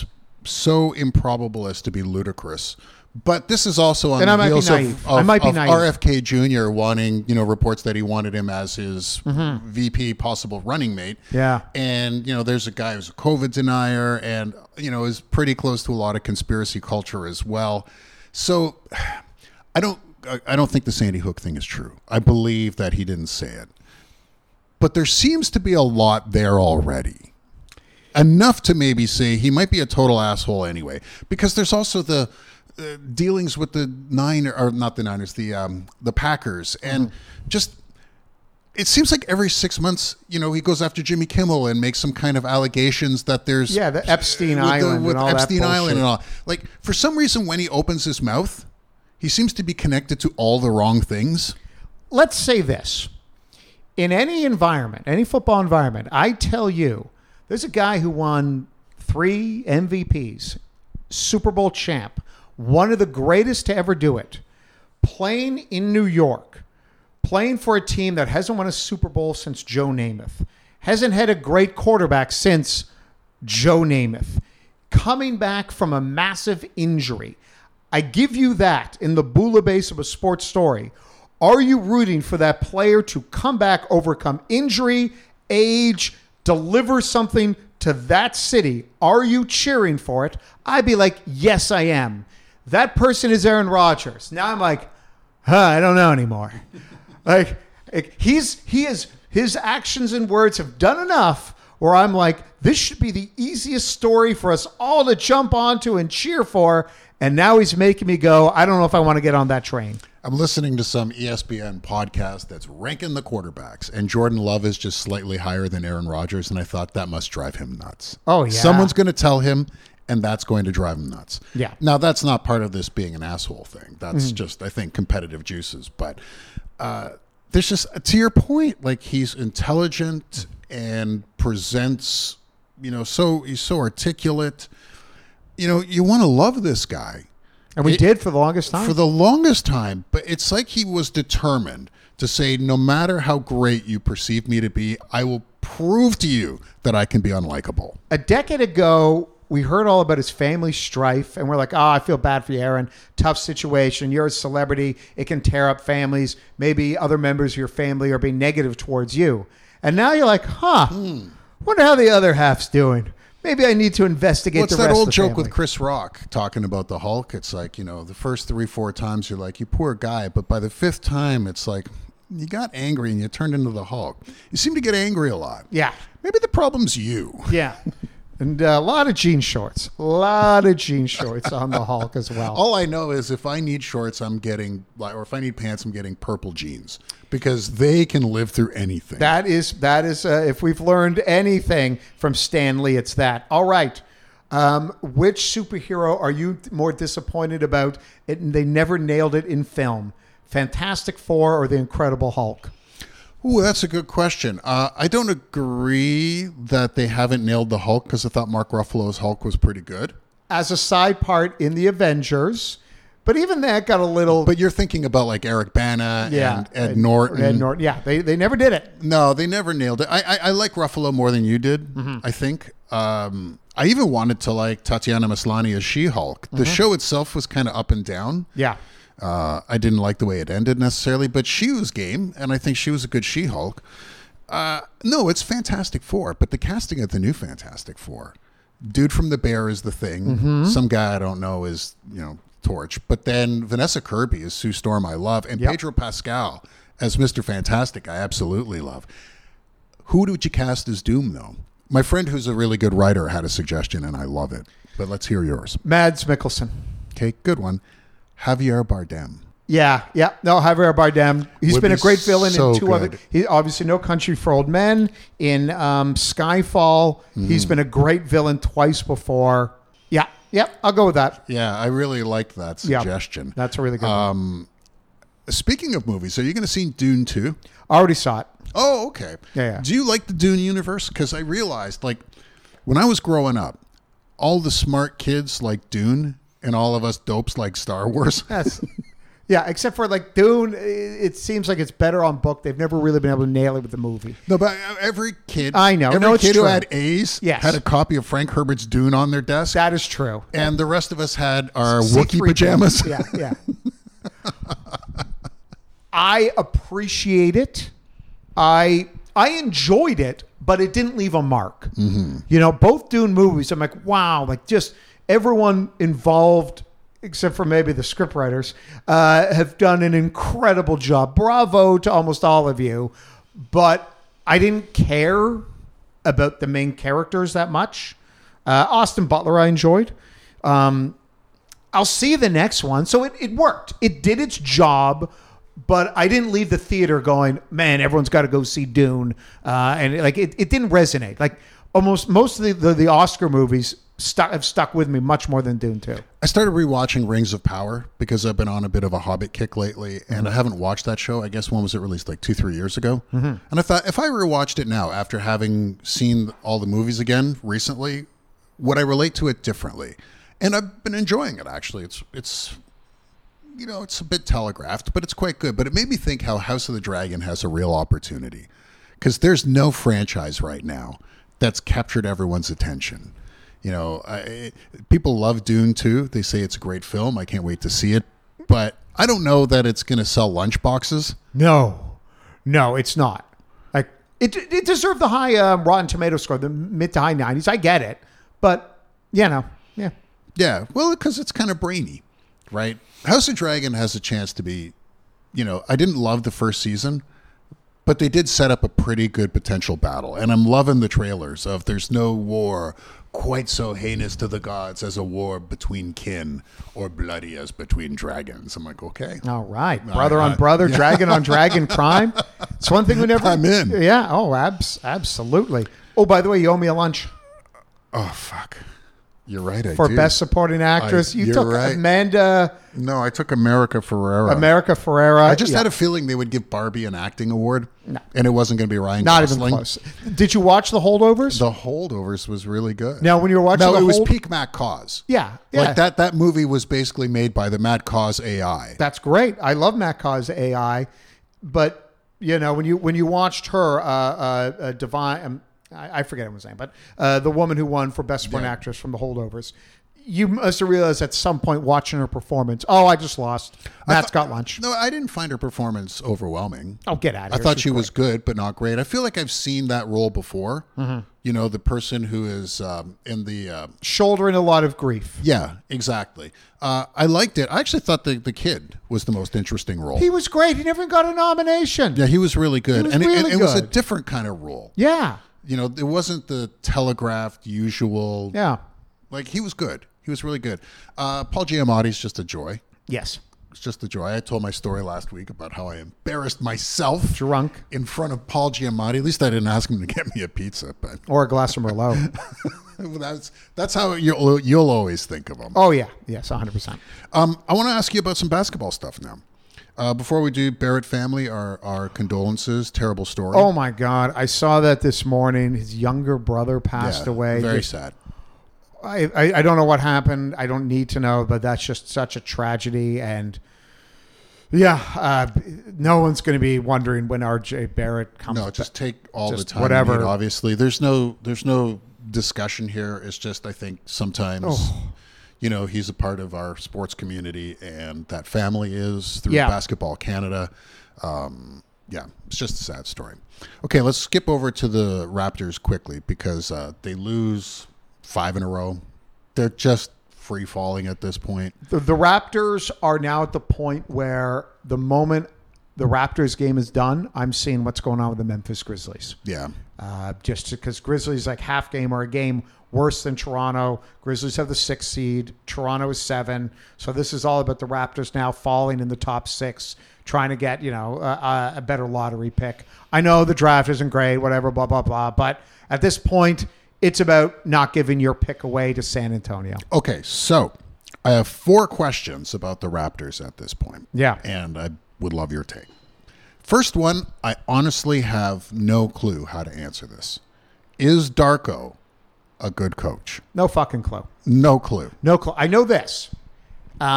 so improbable as to be ludicrous. But this is also on And I the might be heels naive. of, I of, might be of naive. R F K Junior wanting, you know, reports that he wanted him as his Mm-hmm. V P possible running mate. Yeah. And, you know, there's a guy who's a COVID denier and, you know, is pretty close to a lot of conspiracy culture as well. So I don't I don't think the Sandy Hook thing is true. I believe that he didn't say it. But there seems to be a lot there already. Enough to maybe say he might be a total asshole anyway. Because there's also the uh, dealings with the Niners, or not the Niners, the um, the Packers. And mm-hmm. just, it seems like every six months, you know, he goes after Jimmy Kimmel and makes some kind of allegations that there's... Yeah, the Epstein with Island the, with and all Epstein that Island bullshit. and all. Like, for some reason, when he opens his mouth, he seems to be connected to all the wrong things. Let's say this. In any environment, any football environment, I tell you, there's a guy who won three M V Ps, Super Bowl champ, one of the greatest to ever do it, playing in New York, playing for a team that hasn't won a Super Bowl since Joe Namath, hasn't had a great quarterback since Joe Namath, coming back from a massive injury. I give you that in the bouillabaisse of a sports story. Are you rooting for that player to come back, overcome injury, age, deliver something to that city? Are you cheering for it? I'd be like, yes, I am. That person is Aaron Rodgers. Now I'm like, huh, I don't know anymore. like, he's he is his actions and words have done enough where I'm like, this should be the easiest story for us all to jump onto and cheer for. And now he's making me go, I don't know if I want to get on that train. I'm listening to some E S P N podcast that's ranking the quarterbacks, and Jordan Love is just slightly higher than Aaron Rodgers, and I thought that must drive him nuts. Oh, yeah. Someone's going to tell him, and that's going to drive him nuts. Yeah. Now, that's not part of this being an asshole thing. That's Mm-hmm. just, I think, competitive juices. But uh, there's just, to your point, like, he's intelligent and presents, you know, so he's so articulate. You know, you want to love this guy. And we It- did for the longest time. For the longest time, but it's like he was determined to say, no matter how great you perceive me to be, I will prove to you that I can be unlikable. A decade ago, we heard all about his family strife, and we're like, oh, I feel bad for you, Aaron. Tough situation. You're a celebrity. It can tear up families. Maybe other members of your family are being negative towards you. And now you're like, huh, Hmm. wonder how the other half's doing. Maybe I need to investigate What's the that rest old of the joke family. with Chris Rock talking about the Hulk? It's like, you know, the first three, four times you're like, you poor guy. But by the fifth time, it's like, you got angry and you turned into the Hulk. You seem to get angry a lot. Yeah. Maybe the problem's you. Yeah. And uh, a lot of jean shorts. A lot of jean shorts on the Hulk as well. All I know is if I need shorts, I'm getting, like, or if I need pants, I'm getting purple jeans because they can live through anything. That is, that is uh, if we've learned anything from Stan Lee, it's that. All right. Um, which superhero are you more disappointed about? It, they never nailed it in film. Fantastic Four or The Incredible Hulk? Ooh, that's a good question. Uh, I don't agree that they haven't nailed the Hulk because I thought Mark Ruffalo's Hulk was pretty good. As a side part in The Avengers, but even that got a little... But you're thinking about like Eric Bana yeah, and Ed Norton. Ed Norton. Yeah, they, they never did it. No, they never nailed it. I I, I like Ruffalo more than you did, Mm-hmm. I think. Um, I even wanted to like Tatiana Maslany as She-Hulk. The Mm-hmm. show itself was kind of up and down. Yeah. Uh, I didn't like the way it ended necessarily, but she was game, and I think she was a good She-Hulk. Uh, no, it's Fantastic Four, but the casting of the new Fantastic Four, dude from The Bear is the Thing. Mm-hmm. Some guy I don't know is, you know, Torch. But then Vanessa Kirby is Sue Storm, I love, and Yep. Pedro Pascal as Mister Fantastic, I absolutely love. Who would you cast as Doom, though? My friend who's a really good writer had a suggestion, and I love it. But let's hear yours. Mads Mikkelsen. Okay, good one. Javier Bardem. Yeah, yeah. No, Javier Bardem. He's Would been a be great villain so in two other. good. He obviously No Country for Old Men. In um, Skyfall, he's Mm. been a great villain twice before. Yeah, yeah. I'll go with that. Yeah, I really liked that Yeah, suggestion. that's a really good. one. Speaking of movies, are you going to see Dune two? Already saw it. Oh, okay. Yeah, yeah. Do you like the Dune universe? Because I realized, like, when I was growing up, all the smart kids like Dune, and all of us dopes like Star Wars. Yes. Yeah, except for like Dune, it seems like it's better on book. They've never really been able to nail it with the movie. No, but every kid, I know. every No, it's kid true. who had A's Yes. had a copy of Frank Herbert's Dune on their desk, That is true. and the rest of us had our C Wookiee three pajamas. Yeah, yeah. I appreciate it. I I enjoyed it, but it didn't leave a mark. Mm-hmm. You know, both Dune movies, I'm like, wow, like just everyone involved, except for maybe the scriptwriters, uh, have done an incredible job. Bravo to almost all of you. But I didn't care about the main characters that much. Uh, Austin Butler I enjoyed. Um, I'll see the next one. So it, it worked. It did its job, but I didn't leave the theater going, man, everyone's got to go see Dune. Uh, and like it, it didn't resonate. Like almost most of the, the, the Oscar movies stuck have stuck with me much more than Dune two. I started rewatching Rings of Power because I've been on a bit of a Hobbit kick lately, and mm-hmm. I haven't watched that show. I guess when was it released? Like two, three years ago. Mm-hmm. And I thought if I rewatched it now after having seen all the movies again recently, would I relate to it differently? And I've been enjoying it, actually. It's it's you know, it's a bit telegraphed, but it's quite good. But it made me think how House of the Dragon has a real opportunity, because there's no franchise right now that's captured everyone's attention. You know, I, people love Dune too. They say it's a great film. I can't wait to see it. But I don't know that it's going to sell lunchboxes. No, no, it's not. Like it, it deserved the high um, Rotten Tomato score, the mid to high nineties. I get it, but you know, yeah, yeah. Well, because it's kind of brainy, right? House of Dragon has a chance to be. You know, I didn't love the first season, but they did set up a pretty good potential battle, and I'm loving the trailers of "There's no war quite so heinous to the gods as a war between kin, or bloody as between dragons." I'm like, okay. All right. Brother Uh, on brother, yeah. dragon on dragon crime. It's one thing we never... I'm in. Yeah. Oh, abs- absolutely. Oh, by the way, you owe me a lunch. Oh, fuck. You're right, I For do. Best Supporting Actress. I- you you're took right. Amanda... No, I took America Ferrera. America Ferrera. I just Yeah. had a feeling they would give Barbie an acting award, No. and it wasn't going to be Ryan Not Gosling. even close. Did you watch The Holdovers? The Holdovers was really good. Now, when you were watching no, The it was Hold- peak Matt Cause. Yeah. yeah. Like that, that movie was basically made by the Matt Cause A I. That's great. I love Matt Cause A I, but you know when you when you watched her, uh, uh, uh Divine, um, I, I forget her name, but uh, the woman who won for Best Supporting Yeah. Actress from The Holdovers, you must have realized at some point watching her performance, oh, I just lost. Matt's got lunch. No, I didn't find her performance overwhelming. Oh, get out of I here. thought She's she was great. good, but not great. I feel like I've seen that role before. Mm-hmm. You know, the person who is um, in the... Uh, Shouldering a lot of grief. yeah, exactly. Uh, I liked it. I actually thought the, the kid was the most interesting role. He was great. He never got a nomination. yeah, he was really good. was and it, really it, it was a good. different kind of role. Yeah. You know, it wasn't the telegraphed usual... Yeah. Like, he was good. He was really good. Uh, Paul Giamatti's just a joy. Yes. It's just a joy. I told my story last week about how I embarrassed myself Drunk. in front of Paul Giamatti. At least I didn't ask him to get me a pizza, but Or a glass of Merlot. that's that's how you'll you'll always think of him. Oh, yeah. Yes, one hundred percent. Um, I want to ask you about some basketball stuff now. Uh, before we do, Barrett family, our our condolences. Terrible story. Oh, my God. I saw that this morning. His younger brother passed Yeah, away. Very Just- sad. I, I, I don't know what happened. I don't need to know, but that's just such a tragedy. And yeah, uh, no one's going to be wondering when R J Barrett comes. No, just take all just the time. whatever. You need, obviously, there's no there's no discussion here. It's just I think sometimes. Oh. You know, he's a part of our sports community, and that family is through Yeah. Basketball Canada. Um, yeah, it's just a sad story. Okay, let's skip over to the Raptors quickly because uh, they lose five in a row. They're just free falling at this point. The, the Raptors are now at the point where the moment the Raptors game is done, I'm seeing what's going on with the Memphis Grizzlies. Yeah. Uh, just because Grizzlies like half game or a game worse than Toronto. Grizzlies have the sixth seed. Toronto is seven. So this is all about the Raptors now falling in the top six, trying to get, you know, a, a better lottery pick. I know the draft isn't great, whatever, blah, blah, blah. But at this point, it's about not giving your pick away to San Antonio. Okay, so I have four questions about the Raptors at this point. Yeah. And I would love your take. First one, I honestly have no clue how to answer this. Is Darko a good coach? No fucking clue. No clue. No clue. I know this. Um,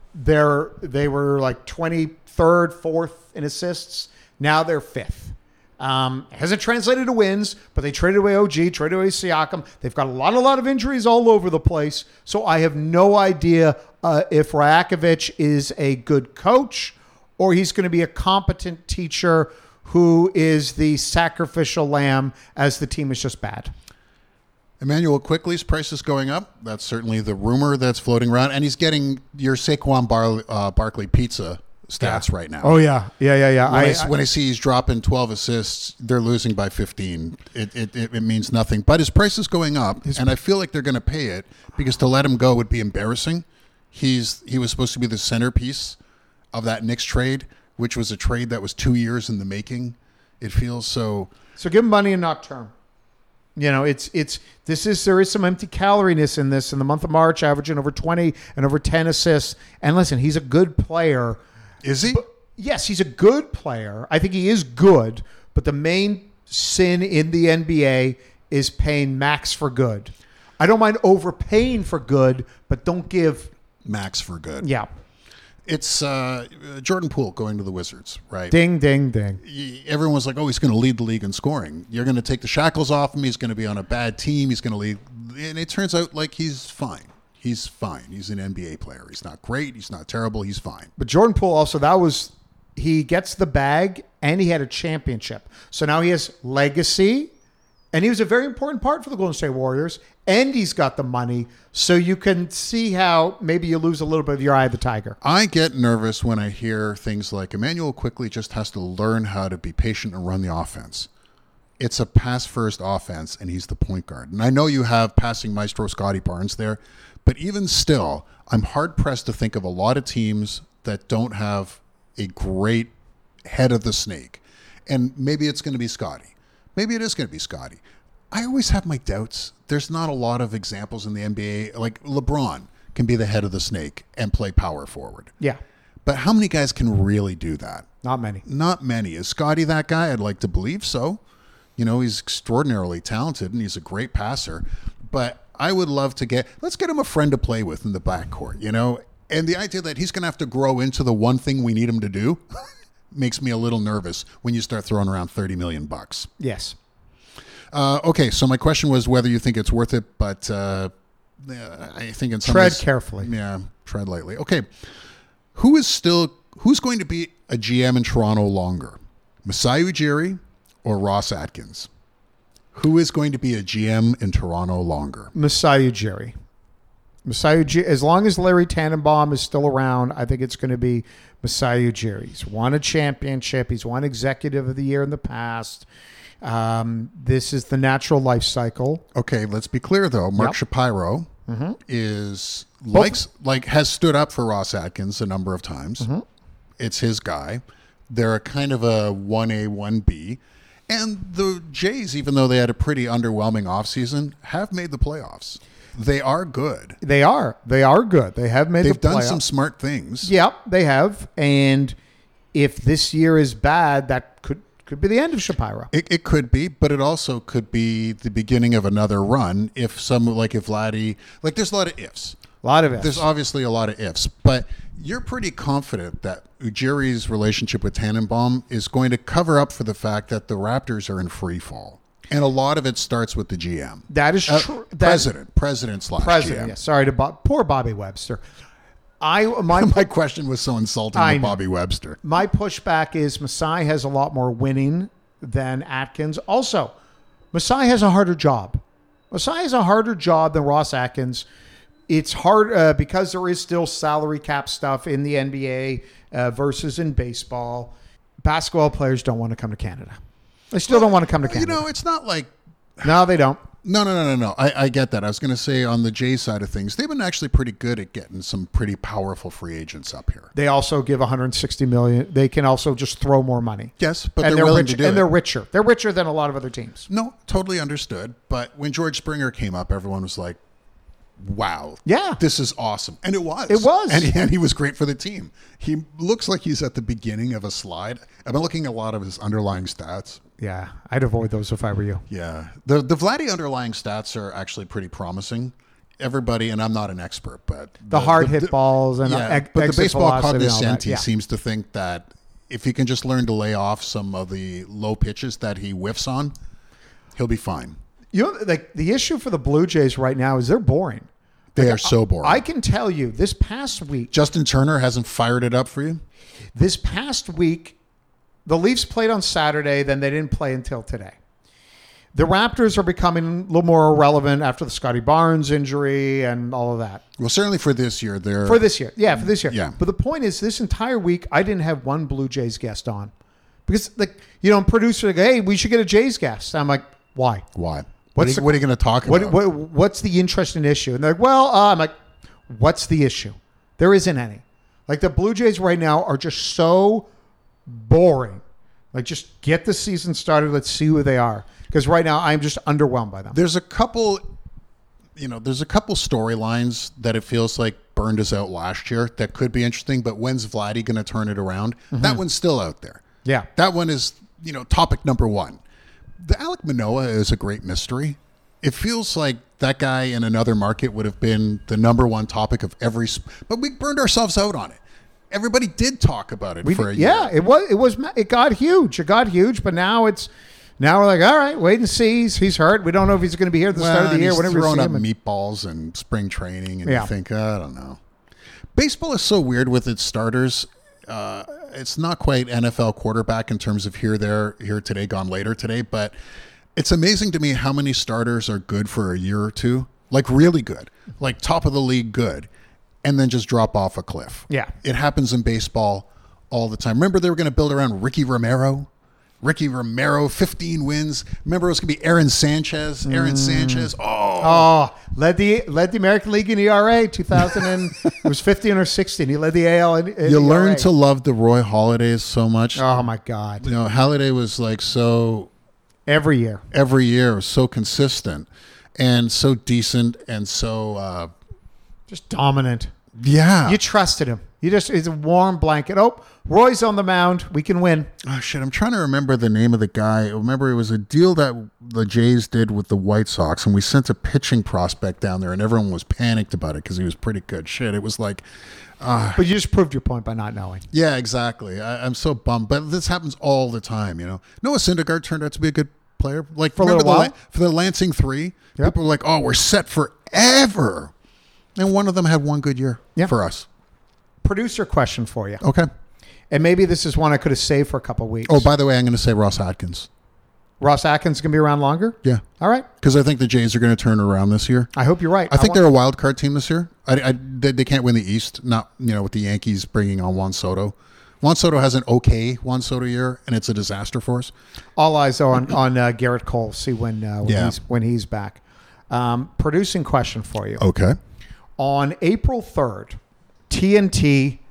they're they were like twenty-third, fourth in assists. Now they're fifth. Um, hasn't translated to wins, but they traded away O G, traded away Siakam. They've got a lot, a lot of injuries all over the place. So I have no idea uh, if Rajakovic is a good coach or he's going to be a competent teacher who is the sacrificial lamb as the team is just bad. Emmanuel Quickley's price is going up. That's certainly the rumor that's floating around. And he's getting your Saquon Bar- uh, Barkley pizza stats yeah. right now. Oh, yeah. Yeah, yeah, yeah. When I, I, I, when I see he's dropping twelve assists, they're losing by fifteen. It it, it, it means nothing. But his price is going up, his, and I feel like they're going to pay it because to let him go would be embarrassing. He's He was supposed to be the centerpiece of that Knicks trade, which was a trade that was two years in the making. It feels so. So give him money and not term. You know, it's it's this is there is some empty caloriness in this in the month of March, averaging over twenty and over ten assists. And listen, he's a good player. Is he? But, yes, he's a good player. I think he is good, but the main sin in the N B A is paying max for good. I don't mind overpaying for good, but don't give max for good. Yeah. It's uh, Jordan Poole going to the Wizards, right? Ding, ding, ding. Everyone was like, oh, he's going to lead the league in scoring. You're going to take the shackles off him. He's going to be on a bad team. He's going to lead. And it turns out like he's fine. He's fine. He's an N B A player. He's not great. He's not terrible. He's fine. But Jordan Poole also, that was, he gets the bag and he had a championship. So now he has legacy and he was a very important part for the Golden State Warriors and he's got the money. So you can see how maybe you lose a little bit of your eye of the tiger. I get nervous when I hear things like Emmanuel Quickley just has to learn how to be patient and run the offense. It's a pass-first offense, and he's the point guard. And I know you have passing maestro Scotty Barnes there, but even still, I'm hard-pressed to think of a lot of teams that don't have a great head of the snake. And maybe it's going to be Scotty. Maybe it is going to be Scotty. I always have my doubts. There's not a lot of examples in the N B A. Like LeBron can be the head of the snake and play power forward. Yeah. But how many guys can really do that? Not many. Not many. Is Scotty that guy? I'd like to believe so. You know, he's extraordinarily talented and he's a great passer. But I would love to get, let's get him a friend to play with in the backcourt, you know? And the idea that he's going to have to grow into the one thing we need him to do makes me a little nervous when you start throwing around thirty million bucks. Yes. Uh, okay, so my question was whether you think it's worth it, but uh, I think in some tread ways, carefully. Yeah, tread lightly. Okay, who is still who's going to be a G M in Toronto longer, Masai Ujiri or Ross Atkins? Who is going to be a G M in Toronto longer? Masai Ujiri. Masai Ujiri. As long as Larry Tannenbaum is still around, I think it's going to be Masai Ujiri. He's won a championship. He's won Executive of the Year in the past. Um, this is the natural life cycle. Okay, let's be clear though. Mark Yep. Shapiro Mm-hmm. is likes like has stood up for Ross Atkins a number of times. Mm-hmm. It's his guy. They're a kind of a one A, one B. And the Jays, even though they had a pretty underwhelming offseason, have made the playoffs. They are good. They are. They are good. They have made They've the done playoffs. some smart things. Yep, they have. And if this year is bad, that could could be the end of Shapiro. It, it could be, but it also could be the beginning of another run if some, like if Vladdy, like there's a lot of ifs. A lot of it. There's obviously a lot of ifs, but you're pretty confident that Ujiri's relationship with Tannenbaum is going to cover up for the fact that the Raptors are in free fall. And a lot of it starts with the G M. That is Uh, true. president, president slash President. G M. Yes. Sorry to Bob, poor Bobby Webster. I my My question was so insulting I to know. Bobby Webster. my pushback is Masai has a lot more winning than Atkins. Also, Masai has a harder job. Masai has a harder job than Ross Atkins. It's hard uh, because there is still salary cap stuff in the N B A uh, versus in baseball. Basketball players don't want to come to Canada. They still don't want to come to You Canada. know, it's not like No, they don't. No, no, no, no, no. I, I get that. I was going to say on the Jays side of things, they've been actually pretty good at getting some pretty powerful free agents up here. They also give one hundred sixty million dollars. They can also just throw more money. Yes, but and they're, they're willing rich, to do and it. they're richer. They're richer than a lot of other teams. No, totally understood. But when George Springer came up, everyone was like, wow. Yeah. This is awesome. And it was. It was. And, and he was great for the team. He looks like he's at the beginning of a slide. I've been looking at a lot of his underlying stats. Yeah, I'd avoid those if I were you. Yeah. The the Vladdy underlying stats are actually pretty promising. everybody, and I'm not an expert, but the, the hard hit balls and yeah, ex- but the baseball cognoscente yeah. seems to think that if he can just learn to lay off some of the low pitches that he whiffs on, he'll be fine. You know, like the issue for the Blue Jays right now is they're boring. They like, are so boring. I can tell you this past week. Justin Turner hasn't fired it up for you? This past week, the Leafs played on Saturday, then they didn't play until today. The Raptors are becoming a little more irrelevant after the Scotty Barnes injury and all of that. Well, certainly for this year. They're For this year. Yeah, for this year. Yeah. But the point is, this entire week, I didn't have one Blue Jays guest on. Because, like, you know, producer, like, hey, we should get a Jays guest. I'm like, why? Why? What's What are you, the- what are you going to talk What, about? what What's the interesting issue? And they're like, well, uh, I'm like, what's the issue? There isn't any. Like, the Blue Jays right now are just so boring. Like, just get the season started. Let's see who they are. Because right now, I'm just underwhelmed by them. There's a couple, you know, there's a couple storylines that it feels like burned us out last year that could be interesting, but when's Vladdy going to turn it around? Mm-hmm. That one's still out there. Yeah. That one is, you know, topic number one. The Alek Manoah is a great mystery. It feels like that guy in another market would have been the number one topic of every, sp- but we burned ourselves out on it. Everybody did talk about it We for did, a year. yeah, it was, it was, it got huge. It got huge, but now it's, now we're like, all right, wait and see. He's, he's hurt. We don't know if he's going to be here at the Well, start of the and year. he's Whenever we throwing see up him. And- meatballs and spring training, and Yeah. you think, I don't know. Baseball is so weird with its starters. Uh, it's not quite N F L quarterback in terms of here, there, here today, gone later today, but it's amazing to me how many starters are good for a year or two, like really good, like top of the league good, and then just drop off a cliff. Yeah. It happens in baseball all the time. Remember they were going to build around Ricky Romero? Ricky Romero, fifteen wins. Remember it was going to be Aaron Sanchez. Aaron Sanchez. Oh. Oh, led the led the American League in E R A two thousand and it was fifteen or sixteen. He led the A L in, in You E R A. learn to love the Roy Halladay so much. Oh my God! You know, Halladay was like so Every year, every year, so consistent and so decent and so uh, just dominant. yeah. You trusted him. You just it's a warm blanket. Oh, Roy's on the mound. We can win. Oh shit! I'm trying to remember the name of the guy. Remember, it was a deal that the Jays did with the White Sox, and we sent a pitching prospect down there, and everyone was panicked about it because he was pretty good. Shit, it was like, uh, But you just proved your point by not knowing. yeah, exactly. I, I'm so bummed, but this happens all the time. You know, Noah Syndergaard turned out to be a good player. Like For a remember little the while? La- for the Lansing Three, Yep. people were like, "Oh, we're set forever," and one of them had one good year Yeah. for us. Producer question for you, Okay. and maybe this is one I could have saved for a couple weeks. Oh, by the way, I'm going to say Ross Atkins. Ross Atkins gonna be around longer. Yeah. All right. Because I think the Jays are going to turn around this year. I hope you're right. I think want- they're a wild card team this year. I, I, they, they can't win the East. Not you know with the Yankees bringing on Juan Soto. Juan Soto has an okay Juan Soto year, and it's a disaster for us. all eyes are on on uh, Garrett Cole. See when uh, when, Yeah. he's, when he's back. Um, producing question for you. Okay. On April third, T N T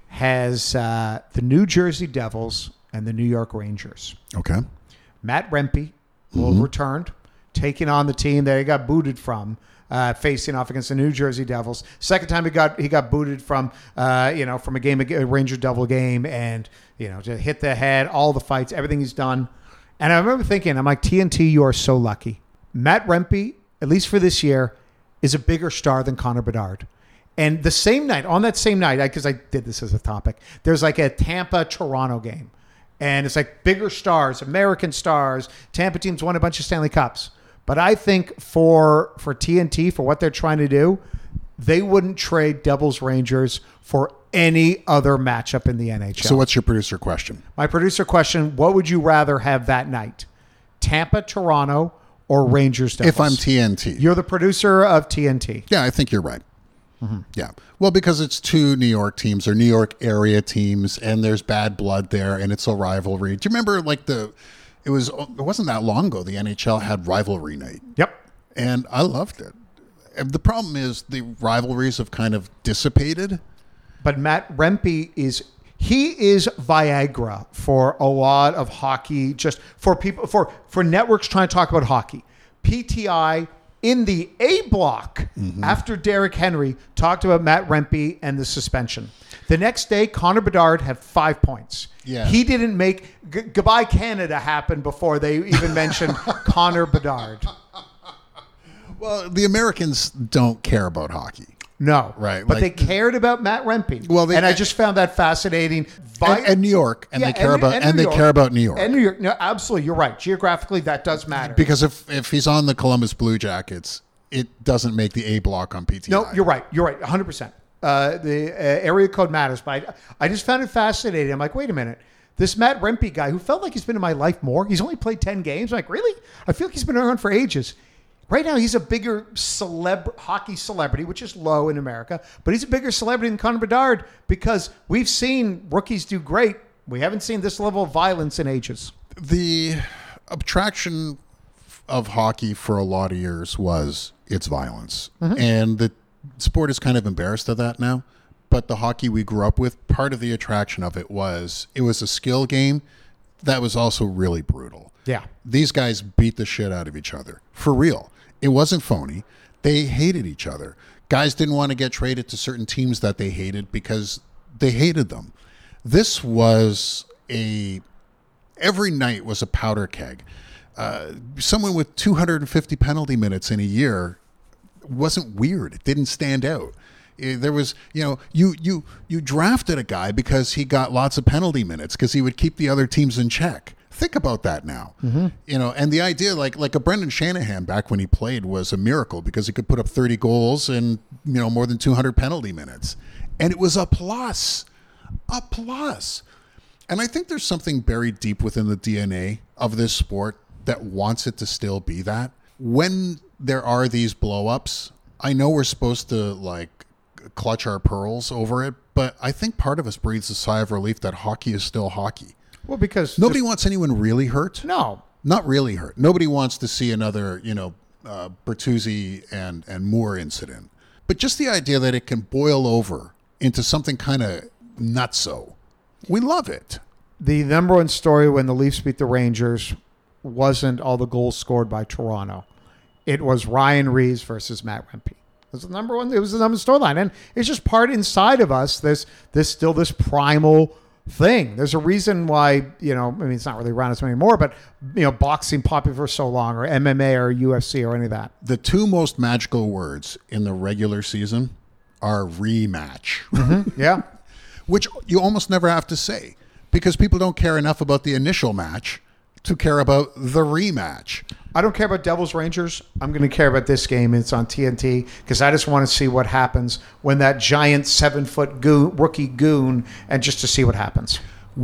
has uh, the New Jersey Devils and the New York Rangers. Okay. Matt Rempe will have returned, taking on the team that he got booted from, uh, facing off against the New Jersey Devils. Second time he got he got booted from uh, you know from a game a Ranger Devil game, and you know to hit the head, all the fights, everything he's done. And I remember thinking, I'm like, T N T, you are so lucky. Matt Rempe, at least for this year, is a bigger star than Connor Bedard. And the same night, on that same night, because I, I did this as a topic, there's like a Tampa-Toronto game. And it's like bigger stars, American stars. Tampa teams won a bunch of Stanley Cups. But I think for for T N T, for what they're trying to do, they wouldn't trade Devils Rangers for any other matchup in the N H L. So what's your producer question? My producer question, what would you rather have that night? Tampa, Toronto, or Rangers Devils? If I'm T N T. You're the producer of T N T. Yeah, I think you're right. Yeah. Well, because it's two New York teams or New York area teams, and there's bad blood there, and it's a rivalry. Do you remember, like, the, it was, it wasn't that long ago, the N H L had rivalry night. Yep. And I loved it. And the problem is the rivalries have kind of dissipated. But Matt Rempe is he is Viagra for a lot of hockey, just for people for for networks trying to talk about hockey. P T I in the A block after Derrick Henry talked about Matt Rempe and the suspension. The next day, Connor Bedard had five points. Yeah. He didn't make g- Goodbye Canada happen before they even mentioned Connor Bedard. Well, the Americans don't care about hockey. No. Right, But like- they cared about Matt Rempe. Well, they- and I just found that fascinating. Vi- And, and New York, and Yeah, they care about and, New they York. care about New York. And New York. No, absolutely. You're right. Geographically, that does matter. Because if, if he's on the Columbus Blue Jackets, it doesn't make the A block on P T I. No, you're right. You're right. one hundred percent. Uh, the uh, area code matters. But I, I just found it fascinating. I'm like, wait a minute. This Matt Rempe guy who felt like he's been in my life more. He's only played ten games. I'm like, really? I feel like he's been around for ages. Right now, he's a bigger celeb hockey celebrity, which is low in America. But he's a bigger celebrity than Connor Bedard because we've seen rookies do great. We haven't seen this level of violence in ages. The attraction of hockey for a lot of years was its violence. Mm-hmm. And the sport is kind of embarrassed of that now. But the hockey we grew up with, part of the attraction of it was it was a skill game that was also really brutal. Yeah. These guys beat the shit out of each other. For real. It wasn't phony. They hated each other. Guys didn't want to get traded to certain teams that they hated because they hated them. This was a... Every night was a powder keg. Uh, someone with two hundred fifty penalty minutes in a year wasn't weird. It didn't stand out. Eh, There was, you know, you you you drafted a guy because he got lots of penalty minutes because he would keep the other teams in check. Think about that now. You know, and the idea, like like a Brendan Shanahan back when he played, was a miracle because he could put up thirty goals and, you know, more than two hundred penalty minutes, and it was a plus, a plus. And I think there's something buried deep within the D N A of this sport that wants it to still be that. When there are these blow-ups, I know we're supposed to like clutch our pearls over it, but I think part of us breathes a sigh of relief that hockey is still hockey. Well, because Nobody just- wants anyone really hurt. no. Not really hurt. Nobody wants to see another, you know, uh, Bertuzzi and, and Moore incident. But just the idea that it can boil over into something kind of nutso. We love it. The number one story when the Leafs beat the Rangers wasn't all the goals scored by Toronto. It was Ryan Reeves versus Matt Rempe. It was the number one. It was the number storyline, and it's just part inside of us. There's there's still this primal thing. There's a reason why, you know, I mean, it's not really around us anymore, but, you know, boxing popular for so long, or M M A or U F C or any of that. The two most magical words in the regular season are rematch, Yeah. which you almost never have to say because people don't care enough about the initial match to care about the rematch. I don't care about Devils Rangers. I'm going to care about this game. It's on T N T because I just want to see what happens when that giant seven foot goon, rookie goon, and just to see what happens.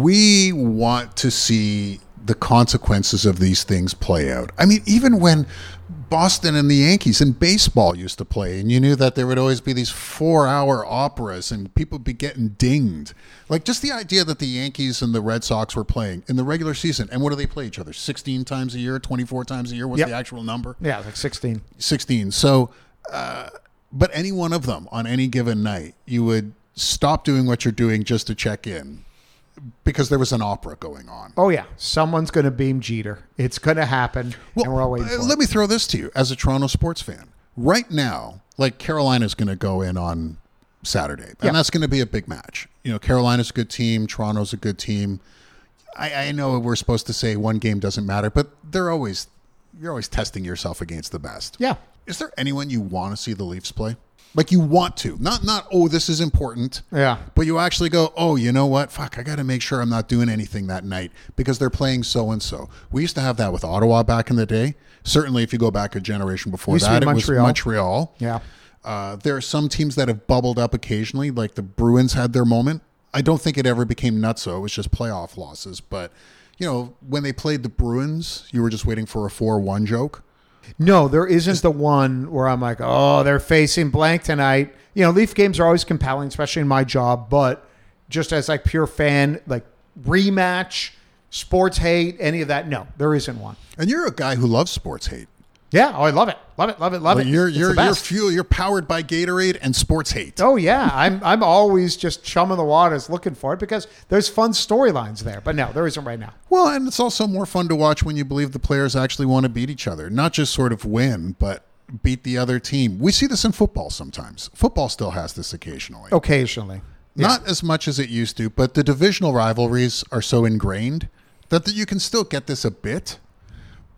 We want to see the consequences of these things play out. I mean, even when Boston and the Yankees in baseball used to play, and you knew that there would always be these four-hour operas and people would be getting dinged. Like, just the idea that the Yankees and the Red Sox were playing in the regular season, and what do they play each other? sixteen times a year, twenty-four times a year? What's Yep. the actual number? Yeah, like sixteen. sixteen. So, uh, but any one of them on any given night, you would stop doing what you're doing just to check in because there was an opera going on. Oh, yeah. Someone's going to beam Jeter. It's going to happen, and we're all waiting uh, for let it. me throw this to you as a Toronto sports fan. Right now, like Carolina's going to go in on Saturday, and Yeah. that's going to be a big match. You know, Carolina's a good team. Toronto's a good team. I, I know we're supposed to say one game doesn't matter, but they're always you're always testing yourself against the best. Yeah. Is there anyone you want to see the Leafs play? Like you want to, not not oh this is important. Yeah. But you actually go, oh, you know what? Fuck, I got to make sure I'm not doing anything that night because they're playing so and so. We used to have that with Ottawa back in the day. Certainly, if you go back a generation before Used to that, be it Montreal. was Montreal. Yeah. Uh, there are some teams that have bubbled up occasionally, like the Bruins had their moment. I don't think it ever became nutso. It was just playoff losses. But, you know, when they played the Bruins, you were just waiting for a four one joke. No, there isn't the one where I'm like, oh, they're facing blank tonight. You know, Leaf games are always compelling, especially in my job. But just as like pure fan, like rematch, sports hate, any of that, no, there isn't one. And you're a guy who loves sports hate. Yeah, oh, I love it, love it, love it, love Like it. you're It's you're the you're best. fuel. You're powered by Gatorade and sports hate. Oh yeah, I'm I'm always just chumming the waters looking for it because there's fun storylines there. But no, there isn't right now. Well, and it's also more fun to watch when you believe the players actually want to beat each other, not just sort of win, but beat the other team. We see this in football sometimes. Football still has this occasionally. Occasionally. Yeah. Not as much as it used to, but the divisional rivalries are so ingrained that, that you can still get this a bit.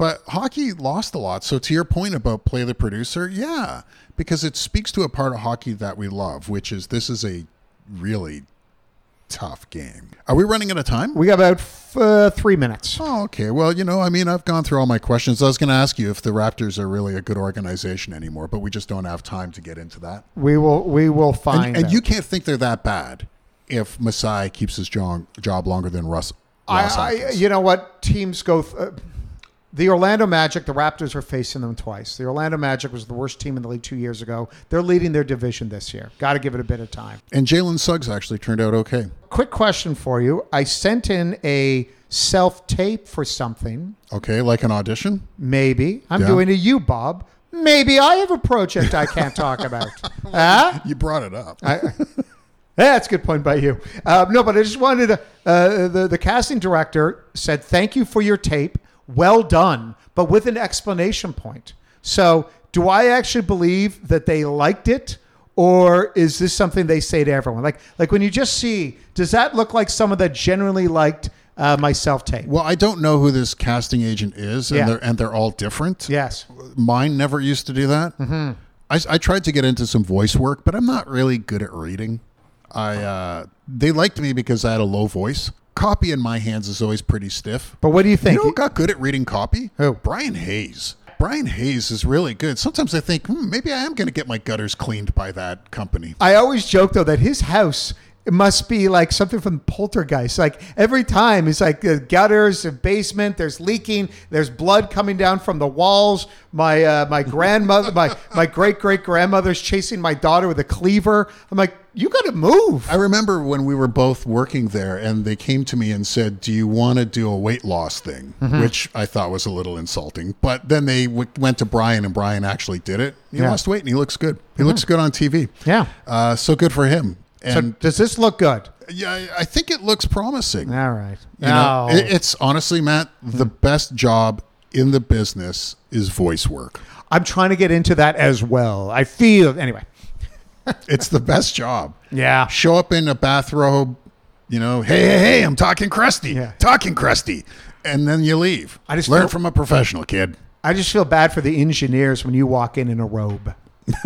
But hockey lost a lot. So to your point about play the producer, yeah, because it speaks to a part of hockey that we love, which is this is a really tough game. Are we running out of time? We got about f- uh, three minutes. Oh, okay. Well, you know, I mean, I've gone through all my questions. I was going to ask you if the Raptors are really a good organization anymore, but we just don't have time to get into that. We will we will find And, and out. you can't think they're that bad if Masai keeps his job, job longer than Russ. Ross I, I, Atkins. you know what? Teams go... Th- uh, the Orlando Magic, the Raptors are facing them twice. The Orlando Magic was the worst team in the league two years ago. They're leading their division this year. Got to give it a bit of time. And Jalen Suggs actually turned out okay. Quick question for you. I sent in a self-tape for something. Okay, like an audition? Maybe. I'm Yeah. doing a you, Bob. Maybe I have a project I can't talk about. Huh? You brought it up. I, yeah, that's a good point by you. Uh, no, but I just wanted to, uh, the, the casting director said, thank you for your tape. Well done, but with an explanation point. So do I actually believe that they liked it, or is this something they say to everyone? Like, like when you just see, does that look like someone that genuinely liked uh, my self-tape? Well, I don't know who this casting agent is, and Yeah. they're and they're all different. Yes. Mine never used to do that. Mm-hmm. I, I tried to get into some voice work, but I'm not really good at reading. I uh, they liked me because I had a low voice. Copy in my hands is always pretty stiff. But what do you think? You know who got good at reading copy? Who? Brian Hayes. Brian Hayes is really good. Sometimes I think, hmm, maybe I am going to get my gutters cleaned by that company. I always joke though that his house it must be like something from Poltergeist. Like every time it's like the gutters, the basement, there's leaking, there's blood coming down from the walls. My uh, my grandmother, my my great great grandmother's chasing my daughter with a cleaver. I'm like, you got to move. I remember when we were both working there and they came to me and said, do you want to do a weight loss thing? Mm-hmm. Which I thought was a little insulting. But then they w- went to Brian and Brian actually did it. He Yeah. lost weight and he looks good. He looks good on T V. Yeah. Uh, so good for him. So And does this look good? yeah, I- I think it looks promising. All right. You know, No. it, it's honestly, Matt, the best job in the business is voice work. I'm trying to get into that as well. I feel anyway. It's the best job. Yeah. Show up in a bathrobe, you know, hey, hey, hey, I'm talking crusty, Yeah. talking crusty. And then you leave. I just Learn feel- from a professional, kid. I just feel bad for the engineers when you walk in in a robe.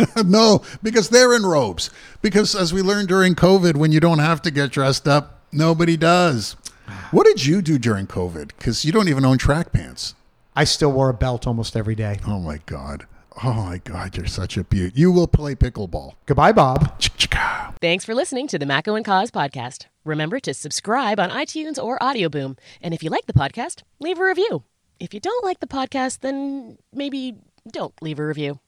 No, because they're in robes. Because as we learned during COVID, when you don't have to get dressed up, nobody does. What did you do during COVID? Because you don't even own track pants. I still wore a belt almost every day. Oh, my God. Oh, my God. You're such a beaut. You will play pickleball. Goodbye, Bob. Ch-ch-ka. Thanks for listening to the Mako and Cause podcast. Remember to subscribe on iTunes or Audio Boom. And if you like the podcast, leave a review. If you don't like the podcast, then maybe don't leave a review.